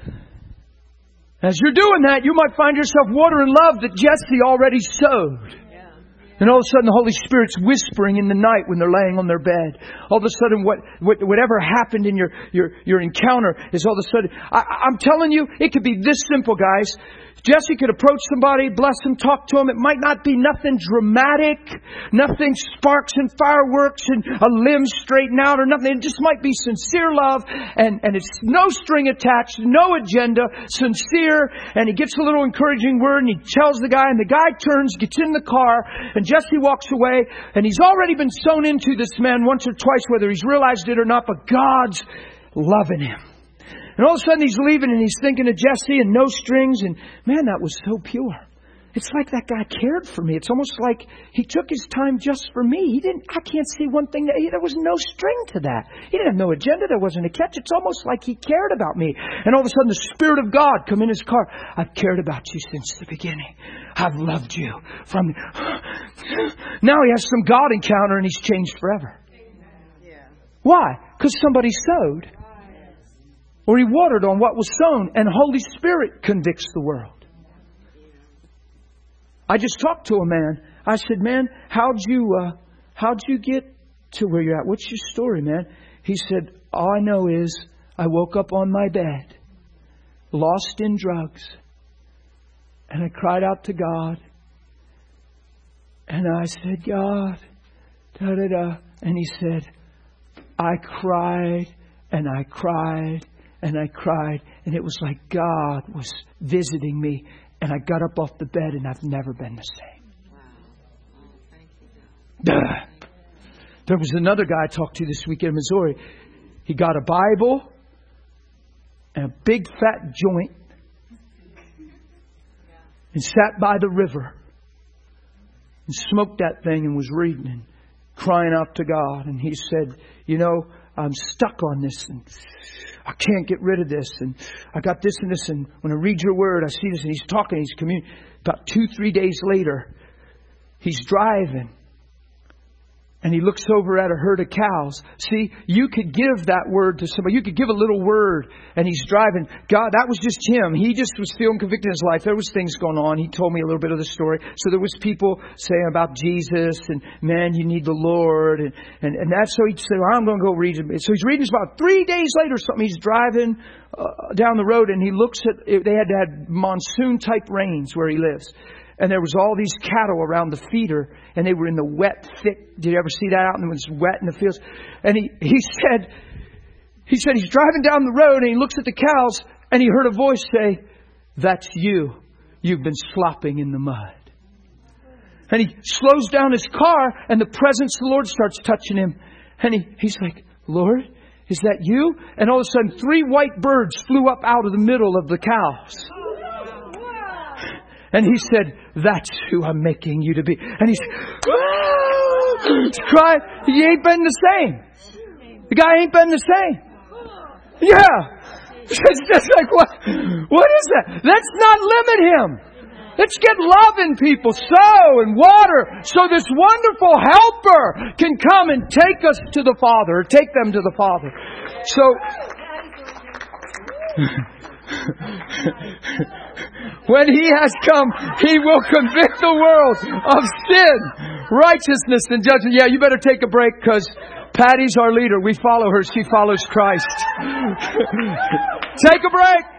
As you're doing that, you might find yourself watering love that Jesse already sowed. And all of a sudden the Holy Spirit's whispering in the night when they're laying on their bed. All of a sudden what, what whatever happened in your, your, your encounter is all of a sudden... I, I'm telling you, it could be this simple, guys. Jesse could approach somebody, bless them, talk to them. It might not be nothing dramatic, nothing sparks and fireworks and a limb straightened out or nothing. It just might be sincere love and, and it's no string attached, no agenda, sincere. And he gets a little encouraging word and he tells the guy and the guy turns, gets in the car and Jesse walks away and he's already been sown into this man once or twice, whether he's realized it or not, but God's loving him. And all of a sudden he's leaving and he's thinking of Jesse and no strings. And man, that was so pure. It's like that guy cared for me. It's almost like he took his time just for me. He didn't, I can't see one thing that he, there was no string to that. He didn't have no agenda. There wasn't a catch. It's almost like he cared about me. And all of a sudden the Spirit of God come in his car. I've cared about you since the beginning. I've loved you from, now he has some God encounter and he's changed forever. Why? Because somebody sowed. Or he watered on what was sown. And Holy Spirit convicts the world. I just talked to a man. I said, man, how'd you, uh, how'd you get to where you're at? What's your story, man? He said, all I know is I woke up on my bed, lost in drugs. And I cried out to God. And I said, God, da da da. And He said, I cried and I cried. And I cried, and it was like God was visiting me. And I got up off the bed, and I've never been the same. Wow. Oh, thank you, God. There was another guy I talked to this week in Missouri. He got a Bible and a big fat joint and sat by the river and smoked that thing and was reading and crying out to God. And he said, you know, I'm stuck on this and I can't get rid of this. And I got this and this. And when I read your word, I see this. And he's talking. He's communing. About two, three days later, he's driving. And he looks over at a herd of cows. See, you could give that word to somebody. You could give a little word. And he's driving. God, that was just him. He just was feeling convicted in his life. There was things going on. He told me a little bit of the story. So there was people saying about Jesus. And man, you need the Lord. And, and, and that's so he said, well, I'm going to go read it. So he's reading this about three days later or something. He's driving uh, down the road. And he looks at, they had to have monsoon type rains where he lives. And there was all these cattle around the feeder. And they were in the wet, thick. Did you ever see that out? And it was wet in the fields. And he, he said, he said he's driving down the road and he looks at the cows and he heard a voice say, that's you. You've been slopping in the mud. And he slows down his car and the presence of the Lord starts touching him. And he, he's like, Lord, is that you? And all of a sudden three white birds flew up out of the middle of the cows. And he said, that's who I'm making you to be. And he's crying. He ain't been the same. The guy ain't been the same. Yeah. It's just like, what? What is that? Let's not limit him. Let's get love in people. Sow and water. So this wonderful helper can come and take us to the Father. Or take them to the Father. So... when He has come, He will convict the world of sin, Righteousness and judgment. Yeah, you better take a break because Patty's our leader. We follow her. She follows Christ. Take a break.